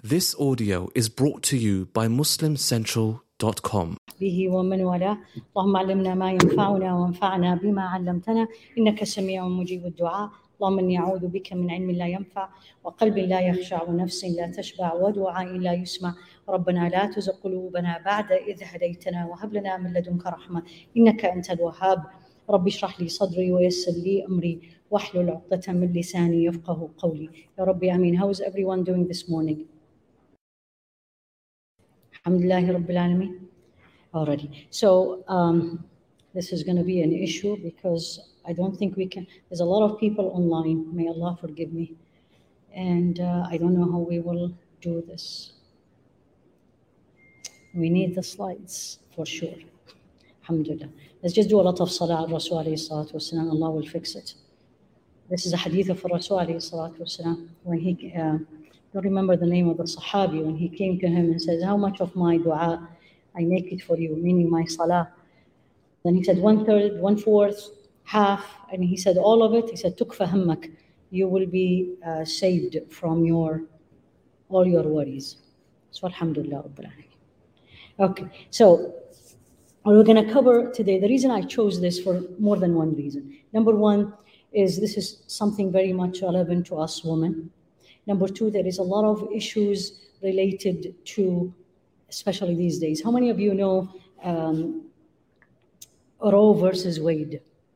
This audio is brought to you by MuslimCentral.com. به ومن والاه اللهم علمنا ما ينفعنا وانفعنا بما علمتنا إنك سميع مجيب الدعاء اللهم إني أعوذ بك من علم لا ينفع وقلب لا يخشع ونفس لا تشبع ودعاء لا يسمع ربنا لا تزغ قلوبنا بعد إذ هديتنا وهب لنا من لدنك رحمة إنك أنت الوهاب رب اشرح لي صدري ويسر لي أمري واحلل عقدة من لساني يفقه قولي يا ربي آمين. How is everyone doing this morning? Alhamdulillah Rabbil Alameen. Already. So this is going to be an issue because I don't think we can. There's a lot of people online. May Allah forgive me. And I don't know how we will do this. We need the slides for sure. Alhamdulillah. Let's just do a lot of salah al Rasul alayhi salatu wasalam. Allah will fix it. This is a hadith of Rasul alayhi salatu wasalam. When he, I don't remember the name of the Sahabi, when he came to him and says, how much of my dua I make it for you, meaning my salah. Then he said 1/3, 1/4, half, and he said all of it. He said, tukfa hammak, you will be saved from all your worries. So alhamdulillah Rabbil Alameen. Okay, so we're going to cover today. The reason I chose this for more than one reason. Number one is this is something very much relevant to us women. Number two, there is a lot of issues related to, especially these days. How many of you know Roe versus Wade?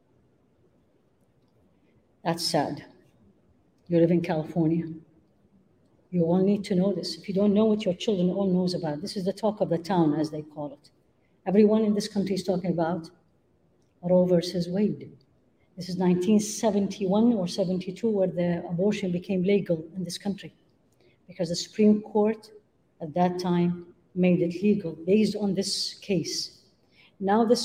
That's sad. You live in California. You all need to know this. If you don't know it, your children all knows about it. This is the talk of the town, as they call it. Everyone in this country is talking about Roe versus Wade. This is 1971 or 72 where the abortion became legal in this country because the Supreme Court at that time made it legal based on this case. Now the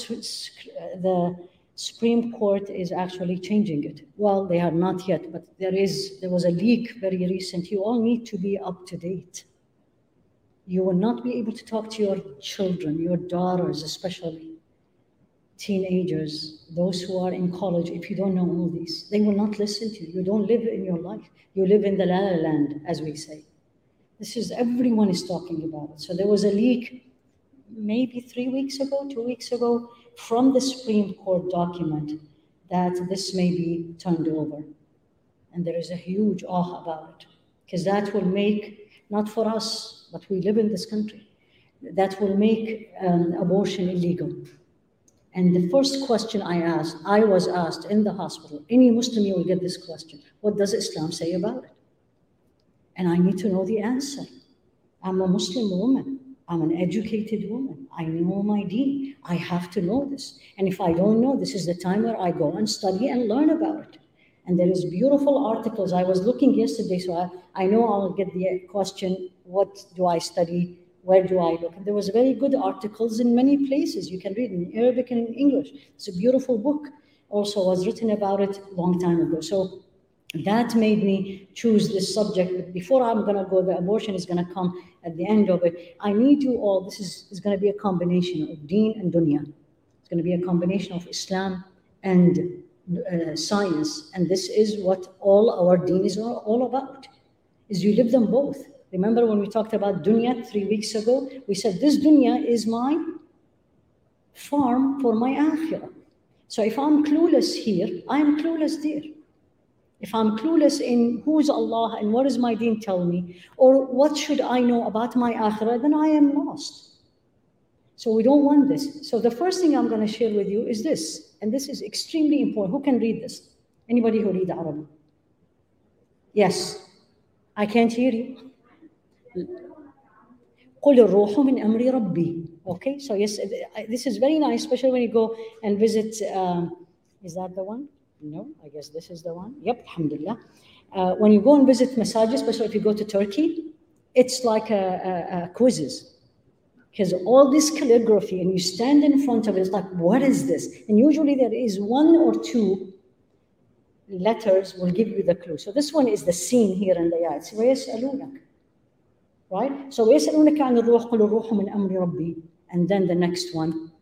Supreme Court is actually changing it. Well, they are not yet, but there was a leak very recent. You all need to be up to date. You will not be able to talk to your children, your daughters especially, teenagers, those who are in college, if you don't know all these. They will not listen to you. You don't live in your life. You live in the la la land, as we say. This is, everyone is talking about it. So there was a leak maybe 2 weeks ago, from the Supreme Court document that this may be turned over. And there is a huge awe about it, because that will make, not for us, but we live in this country, that will make abortion illegal. And the first question I was asked in the hospital, any Muslim, you will get this question, what does Islam say about it? And I need to know the answer. I'm a Muslim woman. I'm an educated woman. I know my deen. I have to know this. And if I don't know, this is the time where I go and study and learn about it. And there is beautiful articles. I was looking yesterday, so I know I'll get the question, what do I study? Where do I look? And there was very good articles in many places. You can read in Arabic and in English. It's a beautiful book. Also was written about it a long time ago. So that made me choose this subject. But before I'm going to go, the abortion is going to come at the end of it. I need you all, this is going to be a combination of deen and dunya. It's going to be a combination of Islam and science. And this is what all our deen is all about, is you live them both. Remember when we talked about dunya 3 weeks ago? We said this dunya is my farm for my akhirah. So if I'm clueless here, I'm clueless there. If I'm clueless in who's Allah and what does my deen tell me, or what should I know about my akhirah, then I am lost. So we don't want this. So the first thing I'm going to share with you is this, and this is extremely important. Who can read this? Anybody who read Arabic? Yes. I can't hear you. قُلِ الرُّوحُ مِنْ أَمْرِ رَبِّي. Okay, so yes, this is very nice, especially when you go and visit, is that the one? No, I guess this is the one. Yep, alhamdulillah. When you go and visit masajid, especially if you go to Turkey, it's like a quizzes. Because all this calligraphy, and you stand in front of it, it's like, what is this? And usually there is 1 or 2 letters will give you the clue. So this one is the scene here in the ayat. So وَيَسْأَلُونَكَ. Right? So وَيَسْأَلُونَكَ عَنِ الرُّوحِ قُلِ الرُّوحُ مِنْ أَمْرِ رَبِّي. And then the next one.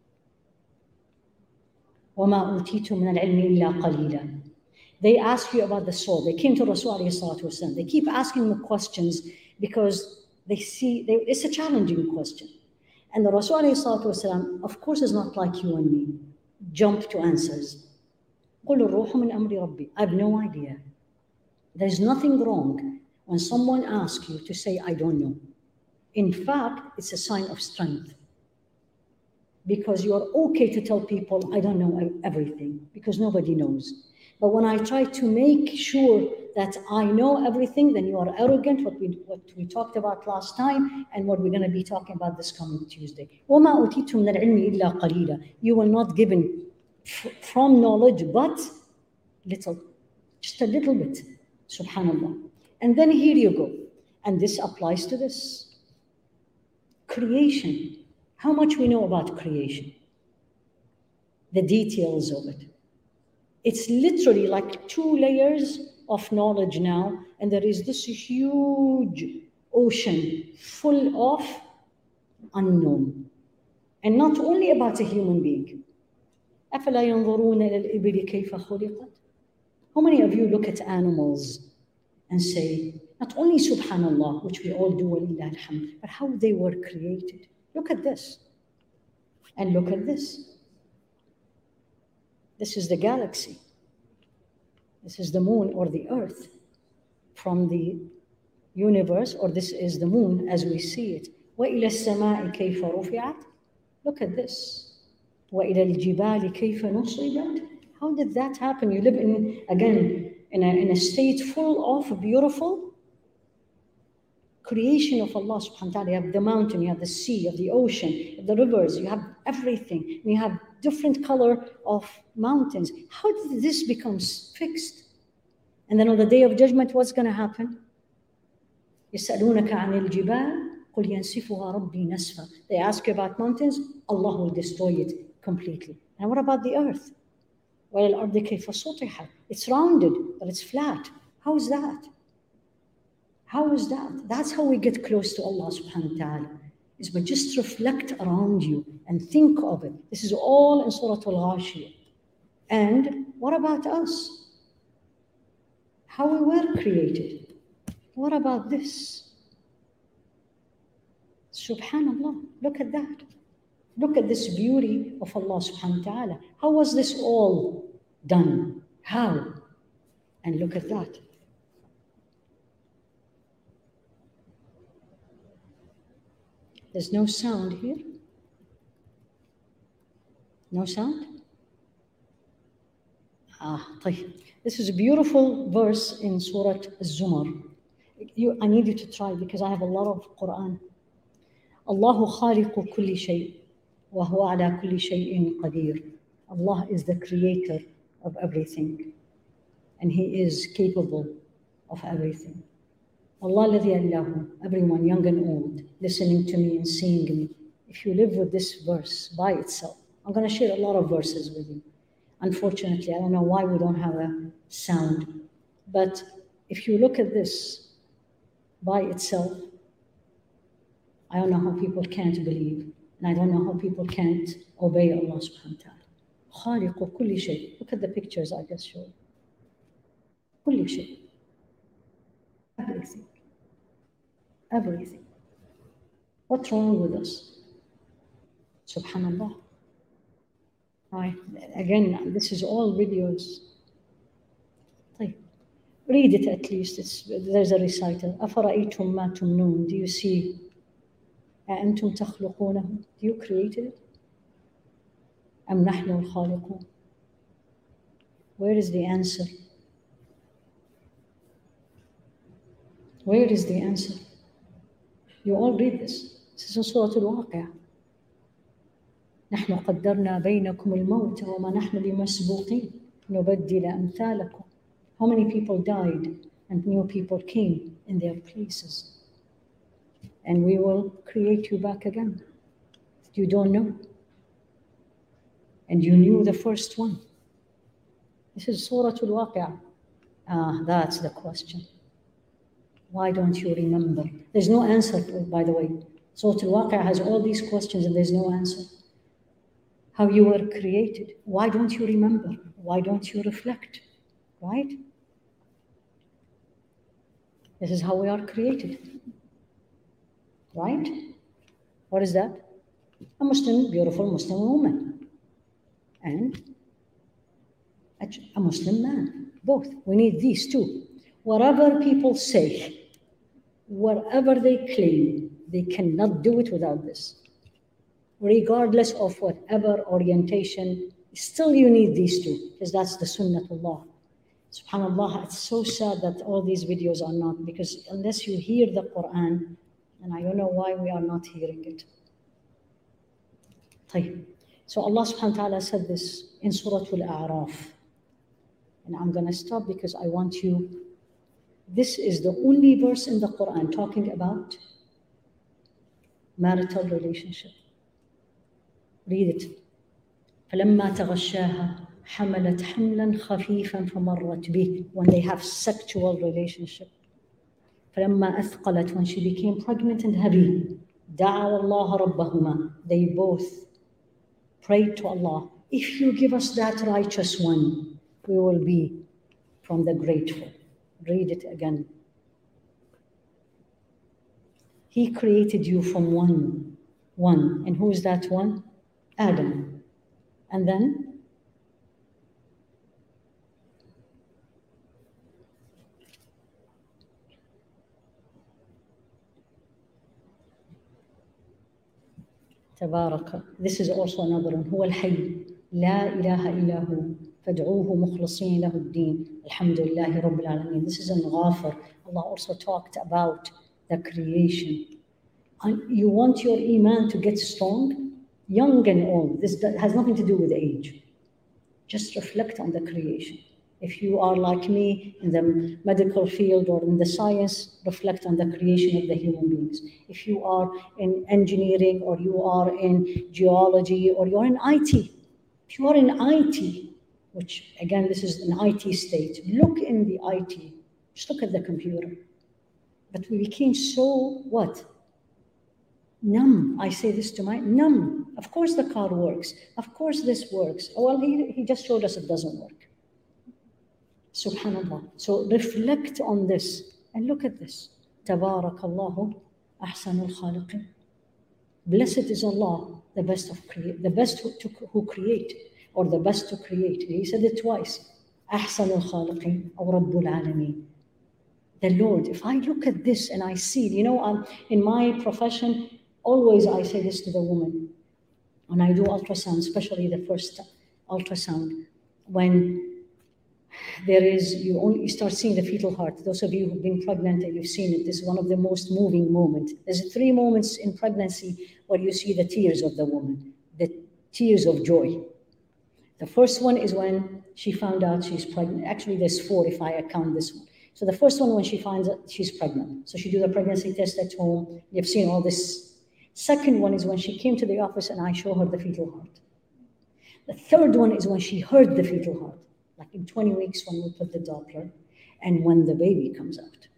وَمَا أُوتِيتُ مِنَ الْعِلْمِ إِلَّا قَلِيلًا. They ask you about the soul. They came to Rasul alayhi salatu wasalam. They keep asking him questions because it's a challenging question. And the Rasul ﷺ, of course, is not like you and me. Jump to answers. قُلُ الرُّوحُ مِنْ أَمْرِ رَبِّي. I have no idea. There's nothing wrong when someone asks you to say, I don't know. In fact, it's a sign of strength. Because you are okay to tell people, I don't know everything, because nobody knows. But when I try to make sure that I know everything, then you are arrogant, what we talked about last time, and what we're going to be talking about this coming Tuesday. وَمَا أُوتِيتُم مِّنَ الْعِلْمِ إِلَّا قَلِيلًا. You were not given from knowledge, but little, just a little bit. Subhanallah. And then here you go. And this applies to this. Creation. How much we know about creation? The details of it. It's literally like 2 layers of knowledge now, and there is this huge ocean full of unknown. And not only about a human being. أَفَلَا يَنْظُرُونَ إِلَى الْإِبِلِ كَيْفَ خُلِقَتْ. How many of you look at animals and say, not only Subhanallah, which we all do, walillah alhamd, but how they were created? Look at this. And look at this. This is the galaxy. This is the moon or the earth from the universe, or this is the moon as we see it. وَإِلَى السَّمَاءِ كَيْفَ رُفِعَتْ. Look at this. وَإِلَى الْجِبَالِ كَيْفَ نُصِبَتْ. How did that happen? You live in a state full of beautiful creation of Allah subhanahu wa ta'ala. You have the mountain, you have the sea, you have the ocean, you have the rivers, you have everything. And you have different color of mountains. How did this become fixed? And then on the day of judgment, what's going to happen? يَسْأَلُونَكَ عَنِ الْجِبَالِ قُلْ يَنْسِفُهَا رَبِّي نَسْفًا. They ask you about mountains, Allah will destroy it completely. And what about the earth? وَلَلْأَرْضِ كَيْفَ سُطِحَتْ. It's rounded, but it's flat. How is that? How is that? That's how we get close to Allah subhanahu wa ta'ala. Is by just reflect around you and think of it. This is all in Surah Al-Ghashiyah. And what about us? How we were created. What about this? Subhanallah, look at that. Look at this beauty of Allah subhanahu wa ta'ala. How was this all done? How? And look at that. There's no sound here. No sound? طيب. This is a beautiful verse in Surah Az-Zumar. I need you to try because I have a lot of Quran. Allahu khaliqu kulli shay wa huwa ala kulli shay'in qadir. Allah is the creator of everything and He is capable of everything. Allah alladhi allahu, everyone young and old, listening to me and seeing me, if you live with this verse by itself, I'm going to share a lot of verses with you. Unfortunately, I don't know why we don't have a sound, but if you look at this by itself, I don't know how people can't believe, and I don't know how people can't obey Allah subhanahu wa ta'ala. خالق كل شيء. Look at the pictures I just showed. كل شيء. Everything. Everything. What's wrong with us? Subhanallah. Again, this is all videos. Read it at least. There's a recital. أَفَرَأَيْتُمْ مَا تُمْنُونَ. Do you see? أَأَنْتُمْ تَخْلُقُونَهُ. Do you create it? أَمْ نَحْنُ الْخَالِقُونَ. Where is the answer? Where is the answer? You all read this. This is in Surah Al-Waqi'ah. نحن قدرنا بينكم الموت وما نحن بمسبوقين نبدل أمثالكم. How many people died and new people came in their places? And we will create you back again. You don't know. And you knew the first one. This is Surah Al-Waqi'ah. That's the question. Why don't you remember? There's no answer, by the way. Surah Al-Waqi'ah has all these questions and there's no answer. How you were created. Why don't you remember? Why don't you reflect? Right? This is how we are created. right? What is that? A Muslim, beautiful Muslim woman and a Muslim man, both. We need these two. Whatever people say, whatever they claim, they cannot do it without this. Regardless of whatever orientation, still you need these two, because that's the Sunnatullah. SubhanAllah, it's so sad that all these videos are not, because unless you hear the Quran, and I don't know why we are not hearing it. So Allah subhanahu wa ta'ala said this in Surah Al-A'raf. And I'm going to stop because I want you, this is the only verse in the Quran talking about marital relationship. Read it. فَلَمَّا تَغَشَّاهَا حَمَلَتْ حَمْلًا خَفِيفًا فَمَرَّتْ بِهِ. When they have sexual relationship. فَلَمَّا أَثْقَلَتْ. When she became pregnant and heavy. دَعَوَا اللَّهَ رَبَّهُمَا. They both prayed to Allah. If you give us that righteous one, we will be from the grateful. Read it again. He created you from one. And who is that one? Adam. And then تبارك. This is also another one. هو الحي لا إله إلا هو فادعوه مخلصين له الدين الحمد لله رب العالمين. This is in Ghafir. Allah also talked about the creation. And you want your iman to get strong, young and old. This has nothing to do with age. Just reflect on the creation. If you are like me in the medical field or in the science, reflect on the creation of the human beings. If you are in engineering or you are in geology or you are in IT, if you are in IT, which again, this is an IT state, look in the IT, just look at the computer. But we became so, what? Numb. I say this to my, numb. Of course the car works. Of course this works. Well, he just showed us it doesn't work. Subhanallah. So reflect on this and look at this. Tabarakallahu ahsanul khaliqin. Blessed is Allah, the best who create, or the best to create. He said it twice. Ahsanul khaliqin, or Rabbul alameen. The Lord. If I look at this and I see, in my profession, always I say this to the woman when I do ultrasound, especially the first ultrasound, when you start seeing the fetal heart. Those of you who've been pregnant and you've seen it, this is one of the most moving moments. There's 3 moments in pregnancy where you see the tears of the woman, the tears of joy. The first one is when she found out she's pregnant. Actually, there's 4 if I account this one. So the first one, when she finds out she's pregnant. So she do the pregnancy test at home. You've seen all this. Second one is when she came to the office and I show her the fetal heart. The third one is when she heard the fetal heart. Like in 20 weeks when we put the Doppler, and when the baby comes out.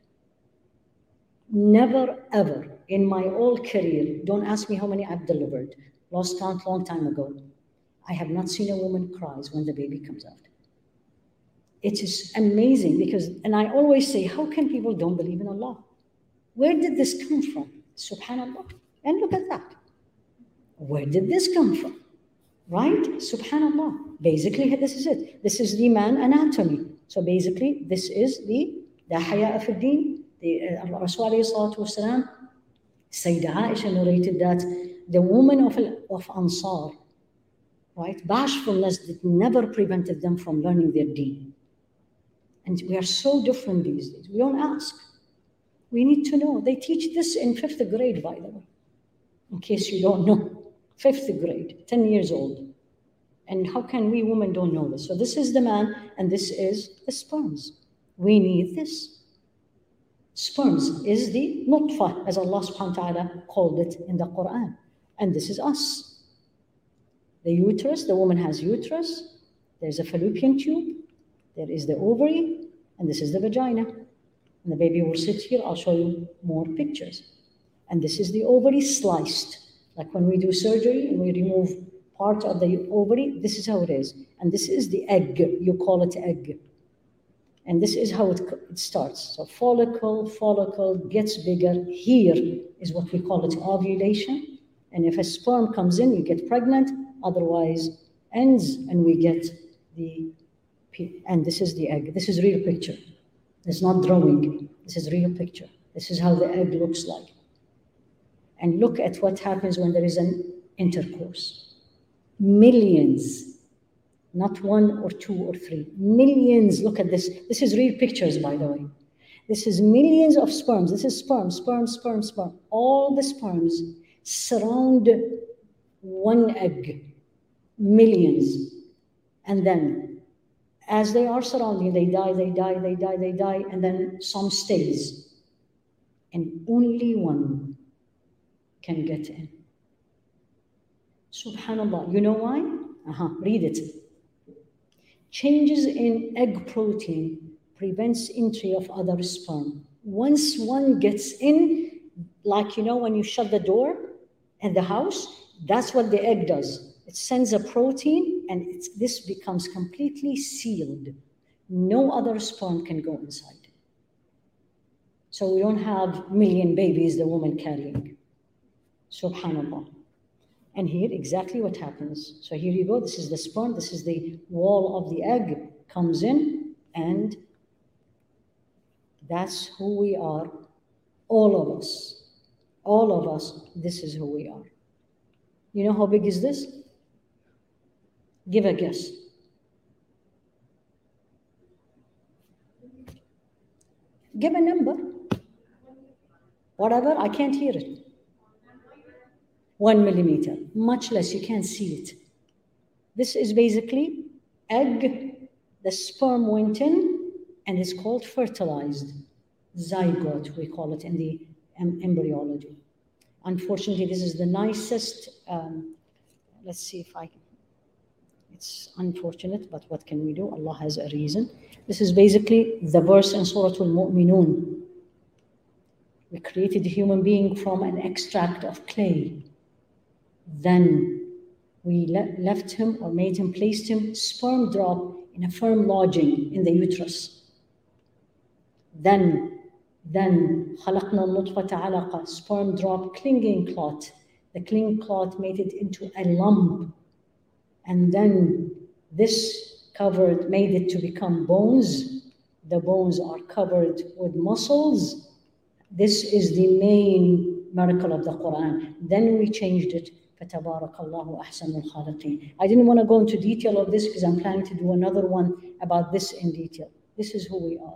Never, ever in my whole career, don't ask me how many I've delivered, lost count long time ago, I have not seen a woman cries when the baby comes out. It is amazing because, and I always say, how can people don't believe in Allah? Where did this come from? Subhanallah. And look at that. Where did this come from? Right? Subhanallah. Basically, this is it. This is the man anatomy. So basically, this is the Haya fi din. Rasul alayhi salatu wasalam, Sayyidah Aisha narrated that the woman of Ansar, right? Bashfulness that never prevented them from learning their deen. And we are so different these days. We don't ask. We need to know. They teach this in 5th grade, by the way. In case you don't know. 5th grade, 10 years old. And how can we women don't know this? So this is the man, and this is the sperms. We need this. Sperms is the nutfa, as Allah subhanahu wa ta'ala called it in the Quran. And this is us. The uterus, the woman has uterus. There's a fallopian tube. There is the ovary, and this is the vagina. And the baby will sit here. I'll show you more pictures. And this is the ovary sliced. Like when we do surgery and we remove part of the ovary, this is how it is. And this is the egg. You call it egg. And this is how it starts. So follicle gets bigger. Here is what we call it ovulation. And if a sperm comes in, you get pregnant. Otherwise, ends, and we get and this is the egg. This is real picture. It's not drawing. This is real picture. This is how the egg looks like. And look at what happens when there is an intercourse. Millions, not 1 or 2 or 3, millions. Look at this. This is real pictures, by the way. This is millions of sperms. This is sperm. All the sperms surround one egg, millions. And then as they are surrounding, they die, and then some stays. And only one can get in. Subhanallah. You know why? Read it. Changes in egg protein prevents entry of other sperm. Once one gets in, like when you shut the door in the house, that's what the egg does. It sends a protein and this becomes completely sealed. No other sperm can go inside. So we don't have million babies the woman carrying. Subhanallah. And here exactly what happens. So here you go. This is the sperm. This is the wall of the egg. Comes in, and that's who we are. All of us. All of us. This is who we are. You know how big is this? Give a guess. Give a number. Whatever. I can't hear it. 1 millimeter, much less, you can't see it. This is basically egg, the sperm went in, and it's called fertilized. Zygote, we call it in the embryology. Unfortunately, this is the nicest, let's see if I can, it's unfortunate, but what can we do? Allah has a reason. This is basically the verse in Surah Al-Mu'minun. We created a human being from an extract of clay. Then we left him or made him, placed him, sperm drop in a firm lodging in the uterus. Then خلقنا النطفة علقة, sperm drop, clinging clot. The clinging clot made it into a lump. And then this made it to become bones. The bones are covered with muscles. This is the main miracle of the Quran. Then we changed it. فَتَبَارَكَ اللَّهُ أَحْسَنُ الْخَالِقِينَ. I didn't want to go into detail of this because I'm planning to do another one about this in detail. This is who we are.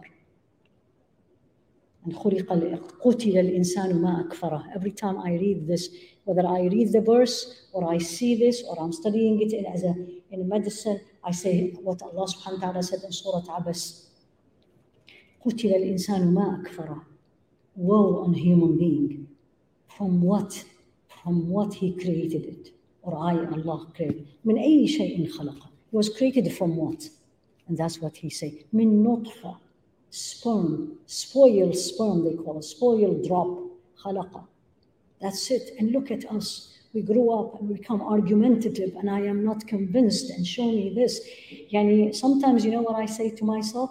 And قُتِلَ الْإِنسَانُ مَا أَكْفَرَهُ. Every time I read this, whether I read the verse or I see this or I'm studying it in medicine, I say what Allah subhanahu wa ta'ala said in Surah Abas. قُتِلَ الْإِنسَانُ مَا أَكْفَرَهُ. Woe on human being. From what? From what he created it. Or Allah, created. مِنْ أَيِّ شَيْءٍ خَلَقَهُ. He was created from what? And that's what he said. مِنْ نُطْفَةٍ. Sperm, spoiled sperm they call it, spoiled drop, khalaqa. That's it. And look at us. We grew up and we become argumentative, and I am not convinced, and show me this. Sometimes, you know what I say to myself?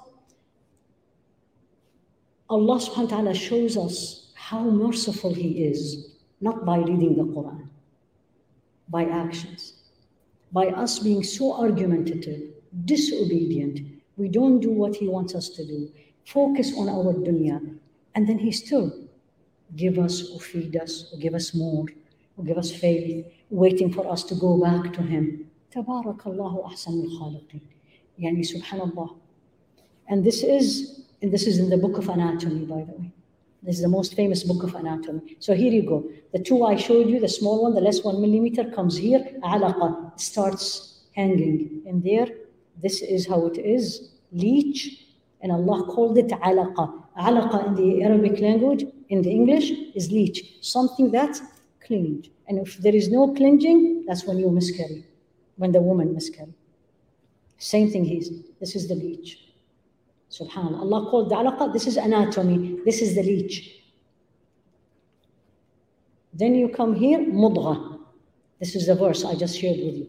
Allah subhanahu wa ta'ala shows us how merciful He is, not by reading the Quran, by actions. By us being so argumentative, disobedient, we don't do what He wants us to do. Focus on our dunya, and then He still give us or feed us or give us more or give us faith, waiting for us to go back to Him. Tabarakallahu ahsanul khaliqin. Subhanallah. And this is in the book of anatomy, by the way. This is the most famous book of anatomy. So here you go. The two I showed you, the small one, the less 1 millimeter, comes here. Alaqa starts hanging in there. This is how it is. Leech. And Allah called it alaqa. Alaqa in the Arabic language, in the English, is leech. Something that clings. And if there is no clinging, that's when you miscarry. When the woman miscarry. Same thing this is the leech. Subhanallah. Allah called the alaqa, this is anatomy. This is the leech. Then you come here, mudgha. This is the verse I just shared with you.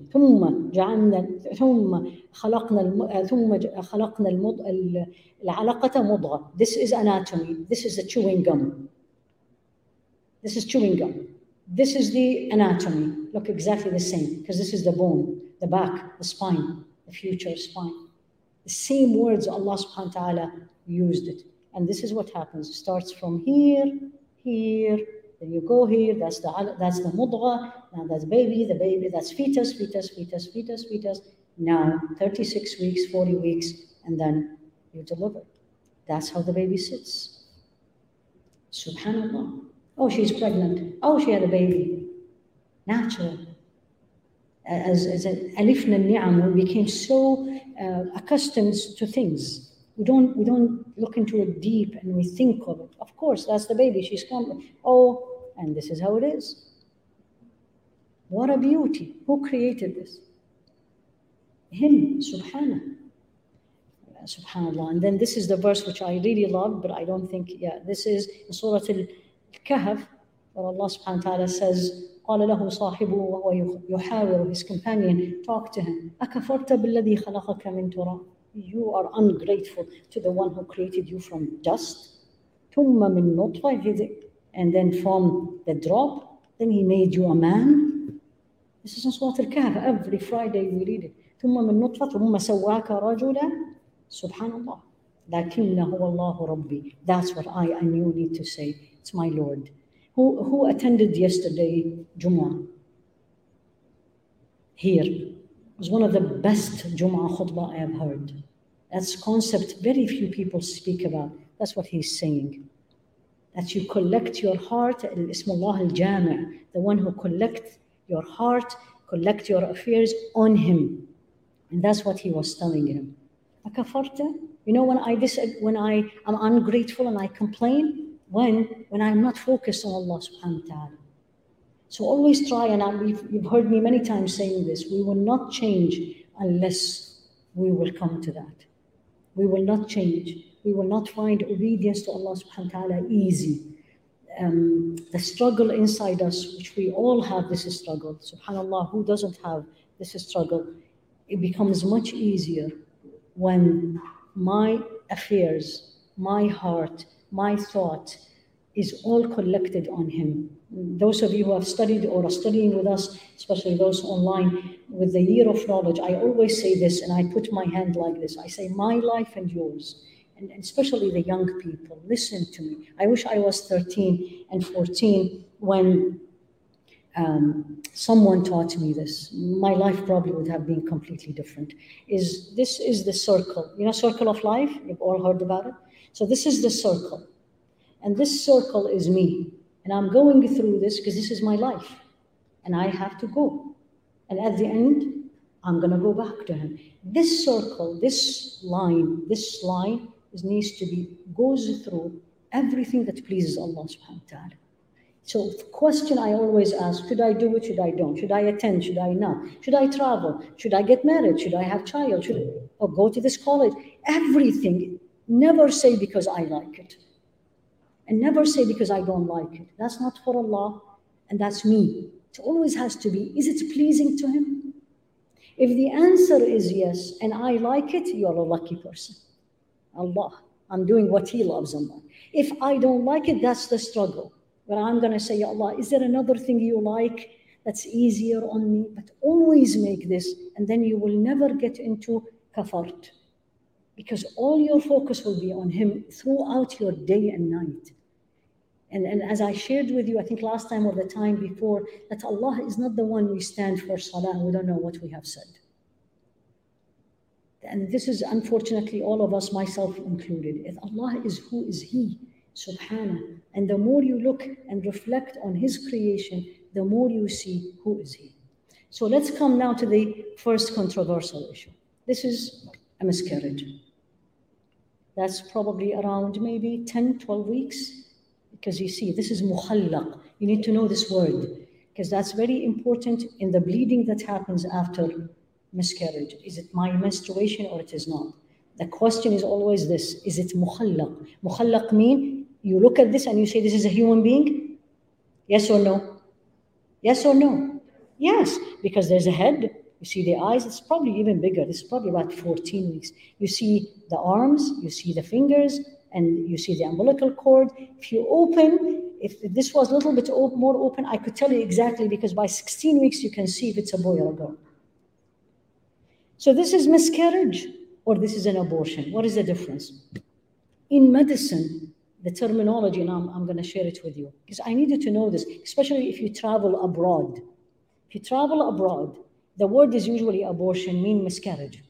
ثم خلقنا العلقة مضغة. This is anatomy. This is the chewing gum. This is chewing gum. This is the anatomy. Look exactly the same, because this is the bone, the back, the spine, the future spine. The same words Allah subhanahu wa ta'ala used it. And this is what happens. It starts from here, here, then you go here, that's the mudgha, now that's baby, the baby, that's fetus. Now 36 weeks, 40 weeks, and then you deliver. That's how the baby sits. Subhanallah. Oh, she's pregnant. Oh, she had a baby. Natural. As alifna ni'am, we became so accustomed to things. We don't look into it deep and we think of it. Of course, that's the baby. She's coming. Oh, and this is how it is. What a beauty. Who created this? Him, subhanallah. Subhanallah. And then this is the verse which I really love, but I don't think, this is Surah Al-Kahf, where Allah subhanahu wa ta'ala says, قال له صاحبه وهو يحاور, his companion, talk to him. أكفرت بالذي خلقك من تراب. You are ungrateful to the one who created you from dust. ثم من نطفة, and then from the drop, then he made you a man. This is in Surah Al-Kahf. Every Friday we read it. ثم من نطفة ثم سواك رجلا. Subhanallah. لكن هو الله ربي. That's what I and you need to say. It's my Lord. Who attended yesterday Jumu'ah? Here. It was one of the best Jumu'ah khutbah I have heard. That's a concept very few people speak about. That's what he's saying. That you collect your heart, Ismullah al-Jami', the one who collects your heart, collect your affairs on him. And that's what he was telling him. Akafarta? You know, when I am ungrateful and I complain, when I'm not focused on Allah subhanahu wa ta'ala. So always try, and you've heard me many times saying this, we will not change unless we will come to that. We will not change. We will not find obedience to Allah subhanahu wa ta'ala easy. The struggle inside us, which we all have this struggle, subhanAllah, who doesn't have this struggle? It becomes much easier when my affairs, my heart, my thought is all collected on him. Those of you who have studied or are studying with us, especially those online, with the year of knowledge, I always say this, and I put my hand like this. I say, my life and yours, and especially the young people, listen to me. I wish I was 13 and 14 when someone taught me this. My life probably would have been completely different. This is the circle. You know, circle of life? You've all heard about it? So this is the circle. And this circle is me. And I'm going through this because this is my life. And I have to go. And at the end, I'm going to go back to him. This circle, this line needs to be, goes through everything that pleases Allah subhanahu wa ta'ala. So the question I always ask, should I do it, should I don't? Should I attend, should I not? Should I travel? Should I get married? Should I have child? Or go to this college? Everything. Never say because I like it. And never say because I don't like it. That's not for Allah, and that's me. It always has to be, is it pleasing to him? If the answer is yes, and I like it, you're a lucky person. Allah, I'm doing what he loves, Allah. If I don't like it, that's the struggle. Where I'm going to say, Ya Allah, is there another thing you like that's easier on me? But always make this, and then you will never get into kafart. Because all your focus will be on him throughout your day and night. And as I shared with you, I think last time or the time before, that Allah is not the one we stand for salah and we don't know what we have said. And this is unfortunately all of us, myself included. If Allah is who is he, subhanahu. And the more you look and reflect on his creation, the more you see who is he. So let's come now to the first controversial issue. This is a miscarriage. That's probably around maybe 10, 12 weeks. Because you see, this is mukhallaq. You need to know this word. Because that's very important in the bleeding that happens after miscarriage. Is it my menstruation or it is not? The question is always this, is it mukhallaq? Mukhallaq mean, you look at this and you say this is a human being? Yes or no? Yes or no? Yes, because there's a head. You see the eyes. It's probably even bigger. This is probably about 14 weeks. You see the arms. You see the fingers. And you see the umbilical cord. If you open, if this was a little bit more open, I could tell you exactly, because by 16 weeks you can see if it's a boy or a girl. So this is miscarriage or this is an abortion. What is the difference? In medicine, the terminology, and I'm going to share it with you, because I need you to know this, especially if you travel abroad. If you travel abroad, the word is usually abortion, mean miscarriage.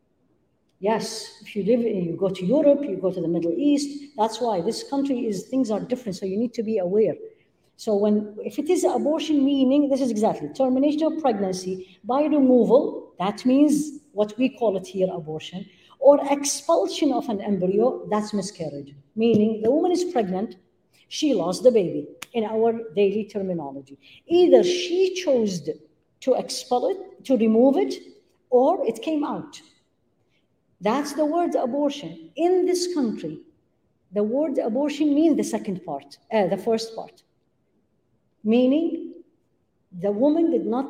Yes, if you go to Europe, you go to the Middle East, that's why this country things are different, so you need to be aware. So if it is abortion, meaning, this is exactly termination of pregnancy by removal, that means what we call it here abortion, or expulsion of an embryo, that's miscarriage. Meaning the woman is pregnant, she lost the baby in our daily terminology. Either she chose to expel it, to remove it, or it came out. That's the word abortion. In this country, the word abortion means the first part. Meaning the woman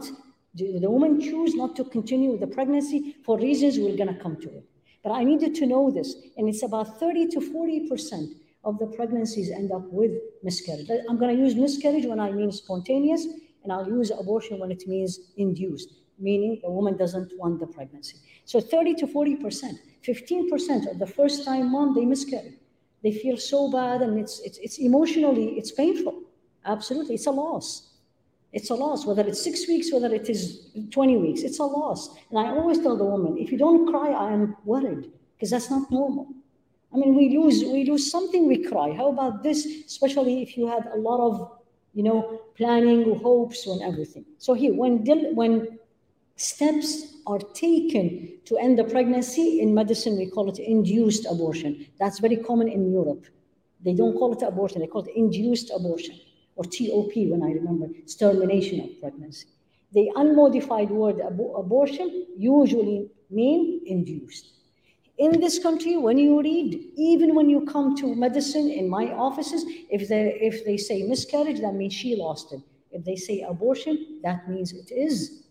chose not to continue with the pregnancy for reasons we're going to come to it. But I need you to know this, and it's about 30 to 40% of the pregnancies end up with miscarriage. I'm going to use miscarriage when I mean spontaneous, and I'll use abortion when it means induced, meaning the woman doesn't want the pregnancy. So 30 to 40%, 15% of the first-time mom, they miscarry. They feel so bad, and it's emotionally, it's painful. Absolutely, it's a loss. It's a loss, whether it's 6 weeks, whether it is 20 weeks, it's a loss. And I always tell the woman, if you don't cry, I am worried, because that's not normal. I mean, we lose something, we cry. How about this, especially if you had a lot of, planning, hopes, and everything. So here, when steps are taken to end the pregnancy, in medicine, we call it induced abortion. That's very common in Europe. They don't call it abortion, they call it induced abortion, or TOP when I remember, it's termination of pregnancy. The unmodified word abortion usually mean induced. In this country, when you read, even when you come to medicine in my offices, if they say miscarriage, that means she lost it. If they say abortion, that means it is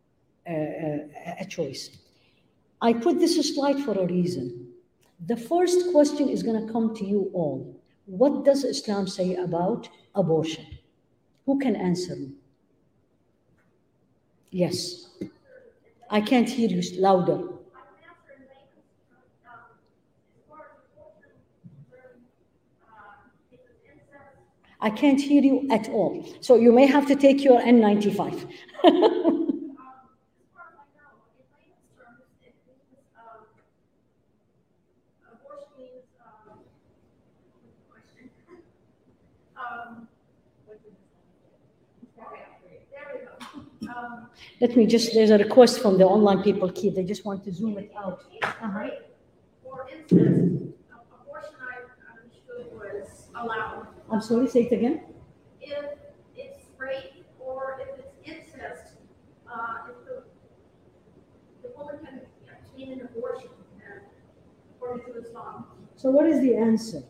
a choice. I put this slide for a reason. The first question is going to come to you all. What does Islam say about abortion? Who can answer me? Yes. I can't hear you louder. I can't hear you at all. So you may have to take your N95. Let me there's a request from the online people, Keith. They just want to zoom it out. For instance, abortion I understood was allowed. I'm sorry, say it again. If it's rape or if it's incest, if the woman can obtain an abortion, according to Islam. So what is the answer?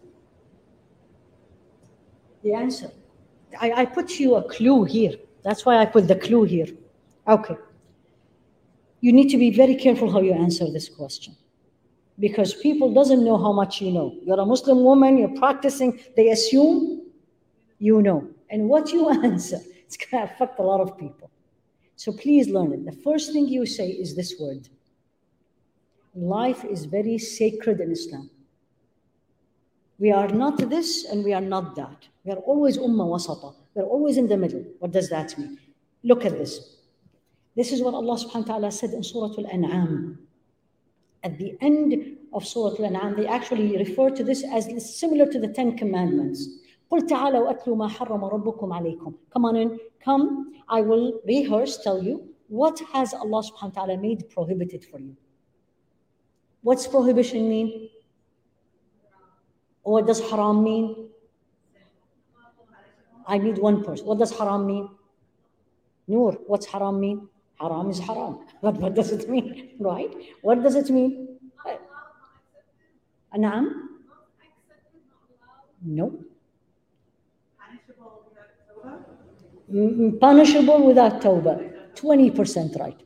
The answer. I put you a clue here. That's why I put the clue here. Okay. You need to be very careful how you answer this question, because people doesn't know how much you know. You're a Muslim woman, you're practicing, they assume you know. And what you answer, it's going to affect a lot of people. So please learn it. The first thing you say is this word. Life is very sacred in Islam. We are not this and we are not that. We are always ummah wasata. We're always in the middle. What does that mean? Look at this. This is what Allah subhanahu wa ta'ala said in Surah Al-An'am. At the end of Surah Al-An'am, they actually refer to this as similar to the 10 Commandments. قُلْ تَعَالَوْا أَتْلُوا مَا حَرَّمَ رَبُّكُمْ عَلَيْكُمْ. Come on in, come. I will tell you, what has Allah subhanahu wa ta'ala made prohibited for you? What's prohibition mean? What does haram mean? I need one person. What does haram mean? Noor, what's haram mean? Haram is haram. But what does it mean? Right? What does it mean? Naam? No. Punishable without tawbah. 20% right.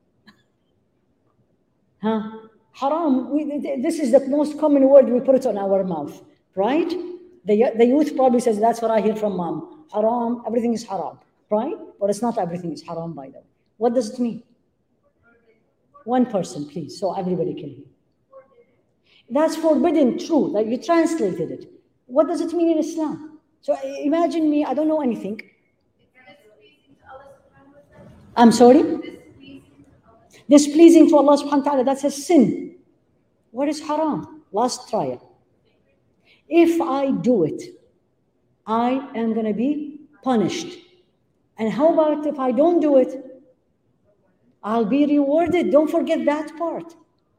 Haram, this is the most common word we put it on our mouth, right? The youth probably says, that's what I hear from mom. Haram, everything is haram, right? But it's not everything is haram, by the way. What does it mean? One person, please, so everybody can hear. That's forbidden, true, that you translated it. What does it mean in Islam? So imagine me, I don't know anything. I'm sorry? Displeasing to Allah subhanahu wa ta'ala, that's a sin. What is haram? Last trial. If I do it, I am going to be punished. And how about if I don't do it? I'll be rewarded. Don't forget that part.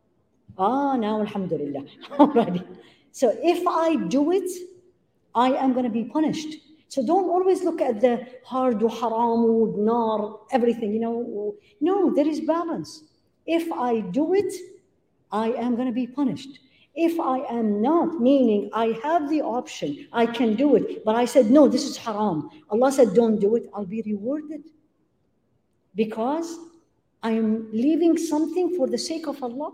Now alhamdulillah. Already. So if I do it, I am going to be punished. So don't always look at the hard, haram, nar, everything, No, there is balance. If I do it, I am going to be punished. If I am not, meaning I have the option, I can do it, but I said, no, this is haram. Allah said, don't do it, I'll be rewarded. Because I am leaving something for the sake of Allah.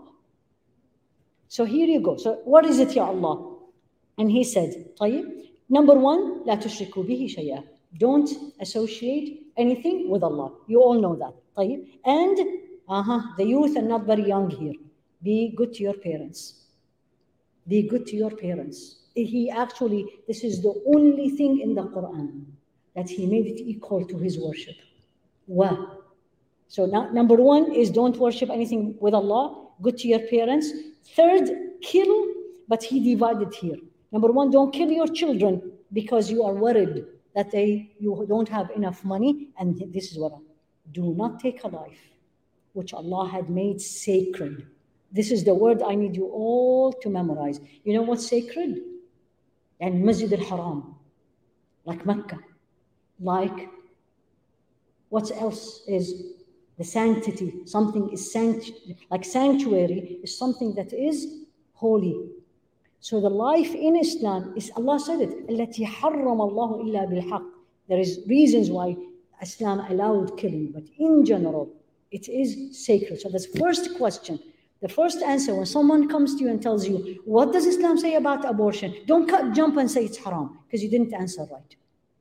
So here you go. So what is it, Ya Allah? And he said, طيب, number one, لا تشركوا به شيئا. Don't associate anything with Allah. You all know that. طيب. And the youth are not very young here. Be good to your parents. Be good to your parents. This is the only thing in the Quran that he made it equal to his worship. Wow. So now, number one is don't worship anything with Allah. Good to your parents. Third, kill, but he divided here. Number one, don't kill your children because you are worried that you don't have enough money. And this is what do not take a life which Allah had made sacred. This is the word I need you all to memorize. You know what's sacred? And Masjid al-Haram, like Mecca, like what else is the sanctity? Something is like sanctuary is something that is holy. So the life in Islam is, Allah said it, التي حرم الله إلا بالحق. There is reasons why Islam allowed killing, but in general, it is sacred. So that's first question. The first answer, when someone comes to you and tells you, what does Islam say about abortion? Don't jump and say it's haram, because you didn't answer right.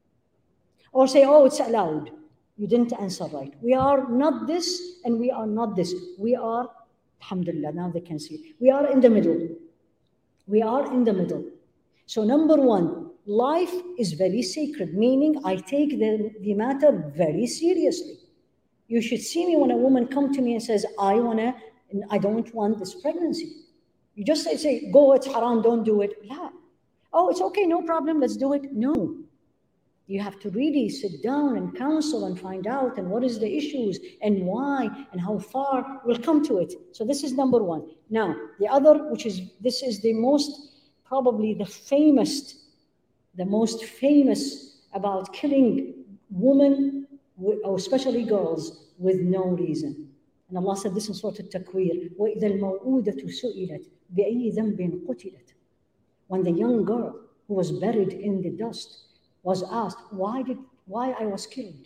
Or say, oh, it's allowed. You didn't answer right. We are not this and we are not this. We are, alhamdulillah, now they can see. We are in the middle. We are in the middle. So number one, life is very sacred, meaning I take the matter very seriously. You should see me when a woman comes to me and says, I don't want this pregnancy. You just say, go, it's haram, don't do it. La. Oh, it's okay, no problem, let's do it. No. You have to really sit down and counsel and find out and what is the issues and why and how far. We'll come to it. So this is number one. Now, the other, this is the most, probably the most famous about killing women, or especially girls, with no reason. And Allah said this in Surah Al-Takwir, وَإِذَا الْمَوْءُودَةُ سُئِلَتْ بِأَيِّ ذَنْبٍ قُتِلَتْ. When the young girl who was buried in the dust was asked, why I was killed?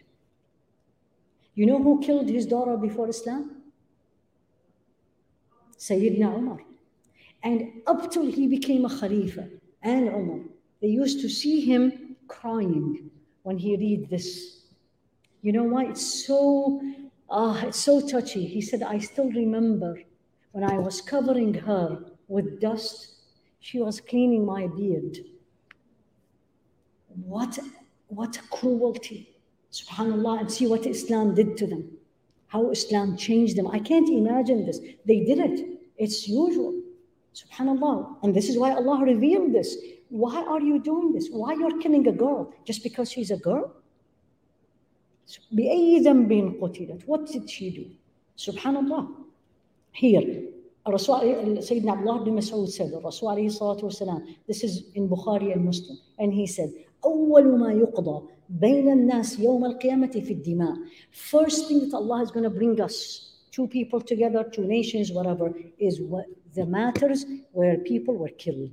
You know who killed his daughter before Islam? Sayyidina Umar. And up till he became a Khalifa, and Umar, they used to see him crying when he read this. You know why? It's so touchy. He said, I still remember when I was covering her with dust, she was cleaning my beard. What a cruelty. Subhanallah, and see what Islam did to them. How Islam changed them. I can't imagine this. They did it. It's usual. Subhanallah. And this is why Allah revealed this. Why are you doing this? Why you're killing a girl? Just because she's a girl? بأي ذنب قتلت. What did she do? Subhanallah. Here, Sayyidina Abdullah ibn Mas'ud said, Rasul alayhi salatu wasalam, this is in Bukhari and Muslim, and he said, أول ما يقضى بين الناس يوم القيامة في الدماء. First thing that Allah is going to bring us, two people together, two nations, whatever, is what the matters where people were killed.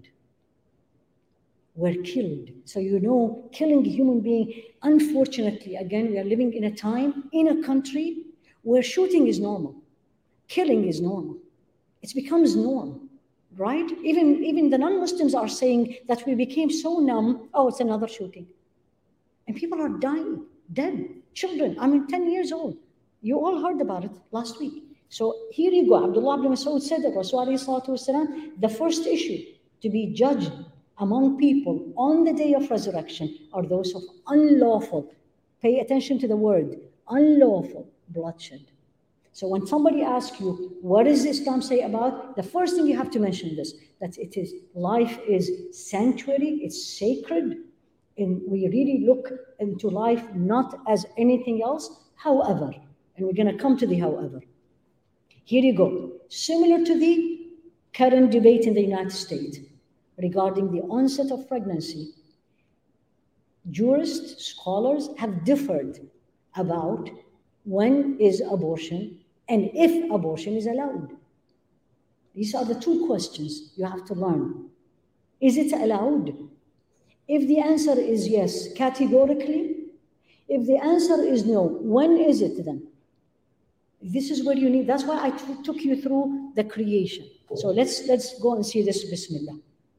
So killing a human being, unfortunately, again, we are living in a time, in a country where shooting is normal, killing is normal. It becomes norm, right? Even the non-Muslims are saying that we became so numb, oh, it's another shooting. And people are dying, dead, children. I mean, 10 years old. You all heard about it last week. So here you go. Abdullah ibn Mas'ud said that Rasulullah, the first issue to be judged among people on the day of resurrection are those of unlawful, pay attention to the word, unlawful bloodshed. So when somebody asks you, what does Islam say about, the first thing you have to mention this, that it is, life is sanctuary, it's sacred, and we really look into life not as anything else, however, and we're gonna come to the however. Here you go. Similar to the current debate in the United States regarding the onset of pregnancy, jurists, scholars have differed about when is abortion and if abortion is allowed. These are the two questions you have to learn. Is it allowed? If the answer is yes, categorically. If the answer is no, when is it then? This is where you need, that's why I took you through the creation. So let's go and see this, Bismillah.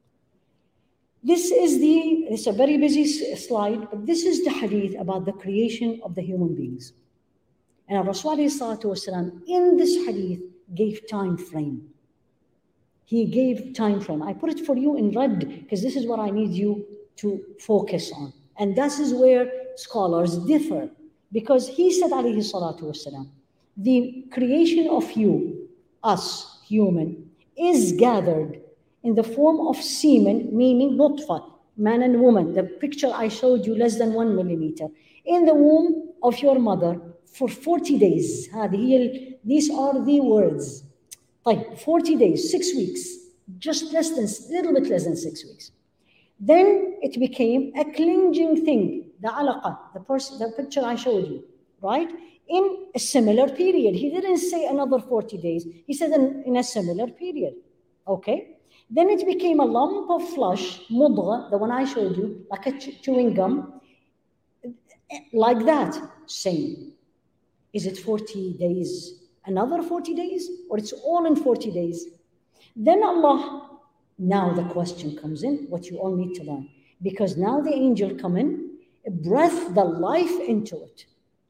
It's a very busy slide, but this is the hadith about the creation of the human beings. And Rasulullah in this hadith gave time frame. He gave time frame. I put it for you in red because this is what I need you to focus on. And this is where scholars differ, because he said, alayhi salatu wasalam, the creation of you, us, human, is gathered in the form of semen, meaning nutfa, man and woman. The picture I showed you, less than 1 millimeter, in the womb of your mother for 40 days. These are the words. Like 40 days, 6 weeks, just little bit less than 6 weeks. Then it became a clinging thing, the alaqa, the picture I showed you, right? In a similar period. He didn't say another 40 days. He said in a similar period, okay? Then it became a lump of flesh, mudgha, the one I showed you, like a chewing gum, like that, same. Is it 40 days, another 40 days, or it's all in 40 days? Then Allah, now the question comes in, what you all need to learn. Because now the angel come in, breathe the life into it.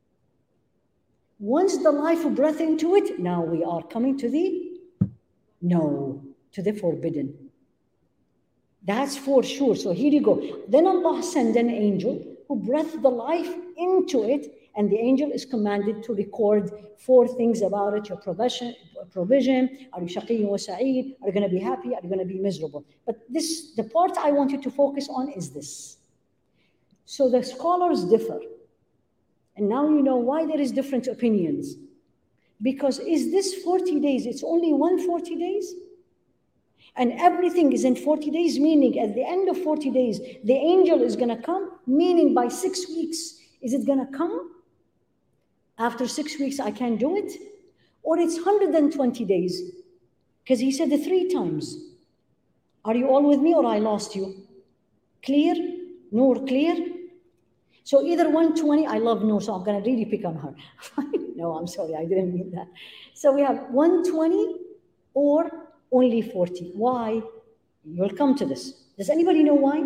Once the life breath into it, now we are coming to the forbidden. That's for sure. So here you go. Then Allah sent an angel who breathed the life into it, and the angel is commanded to record 4 things about it: your provision, are you shaqiyyun wa sa'id, are you going to be happy, are you going to be miserable? But the part I want you to focus on is this. So the scholars differ. And now you know why there is different opinions. Because is this 40 days, it's only 140 days? And everything is in 40 days, meaning at the end of 40 days, the angel is going to come, meaning by 6 weeks, is it going to come? After 6 weeks, I can't do it? Or it's 120 days? Because he said it 3 times. Are you all with me or I lost you? Clear? Noor, clear? So either 120, I love Noor, so I'm going to really pick on her. No, I'm sorry, I didn't mean that. So we have 120 or only 40. Why? You'll come to this. Does anybody know why?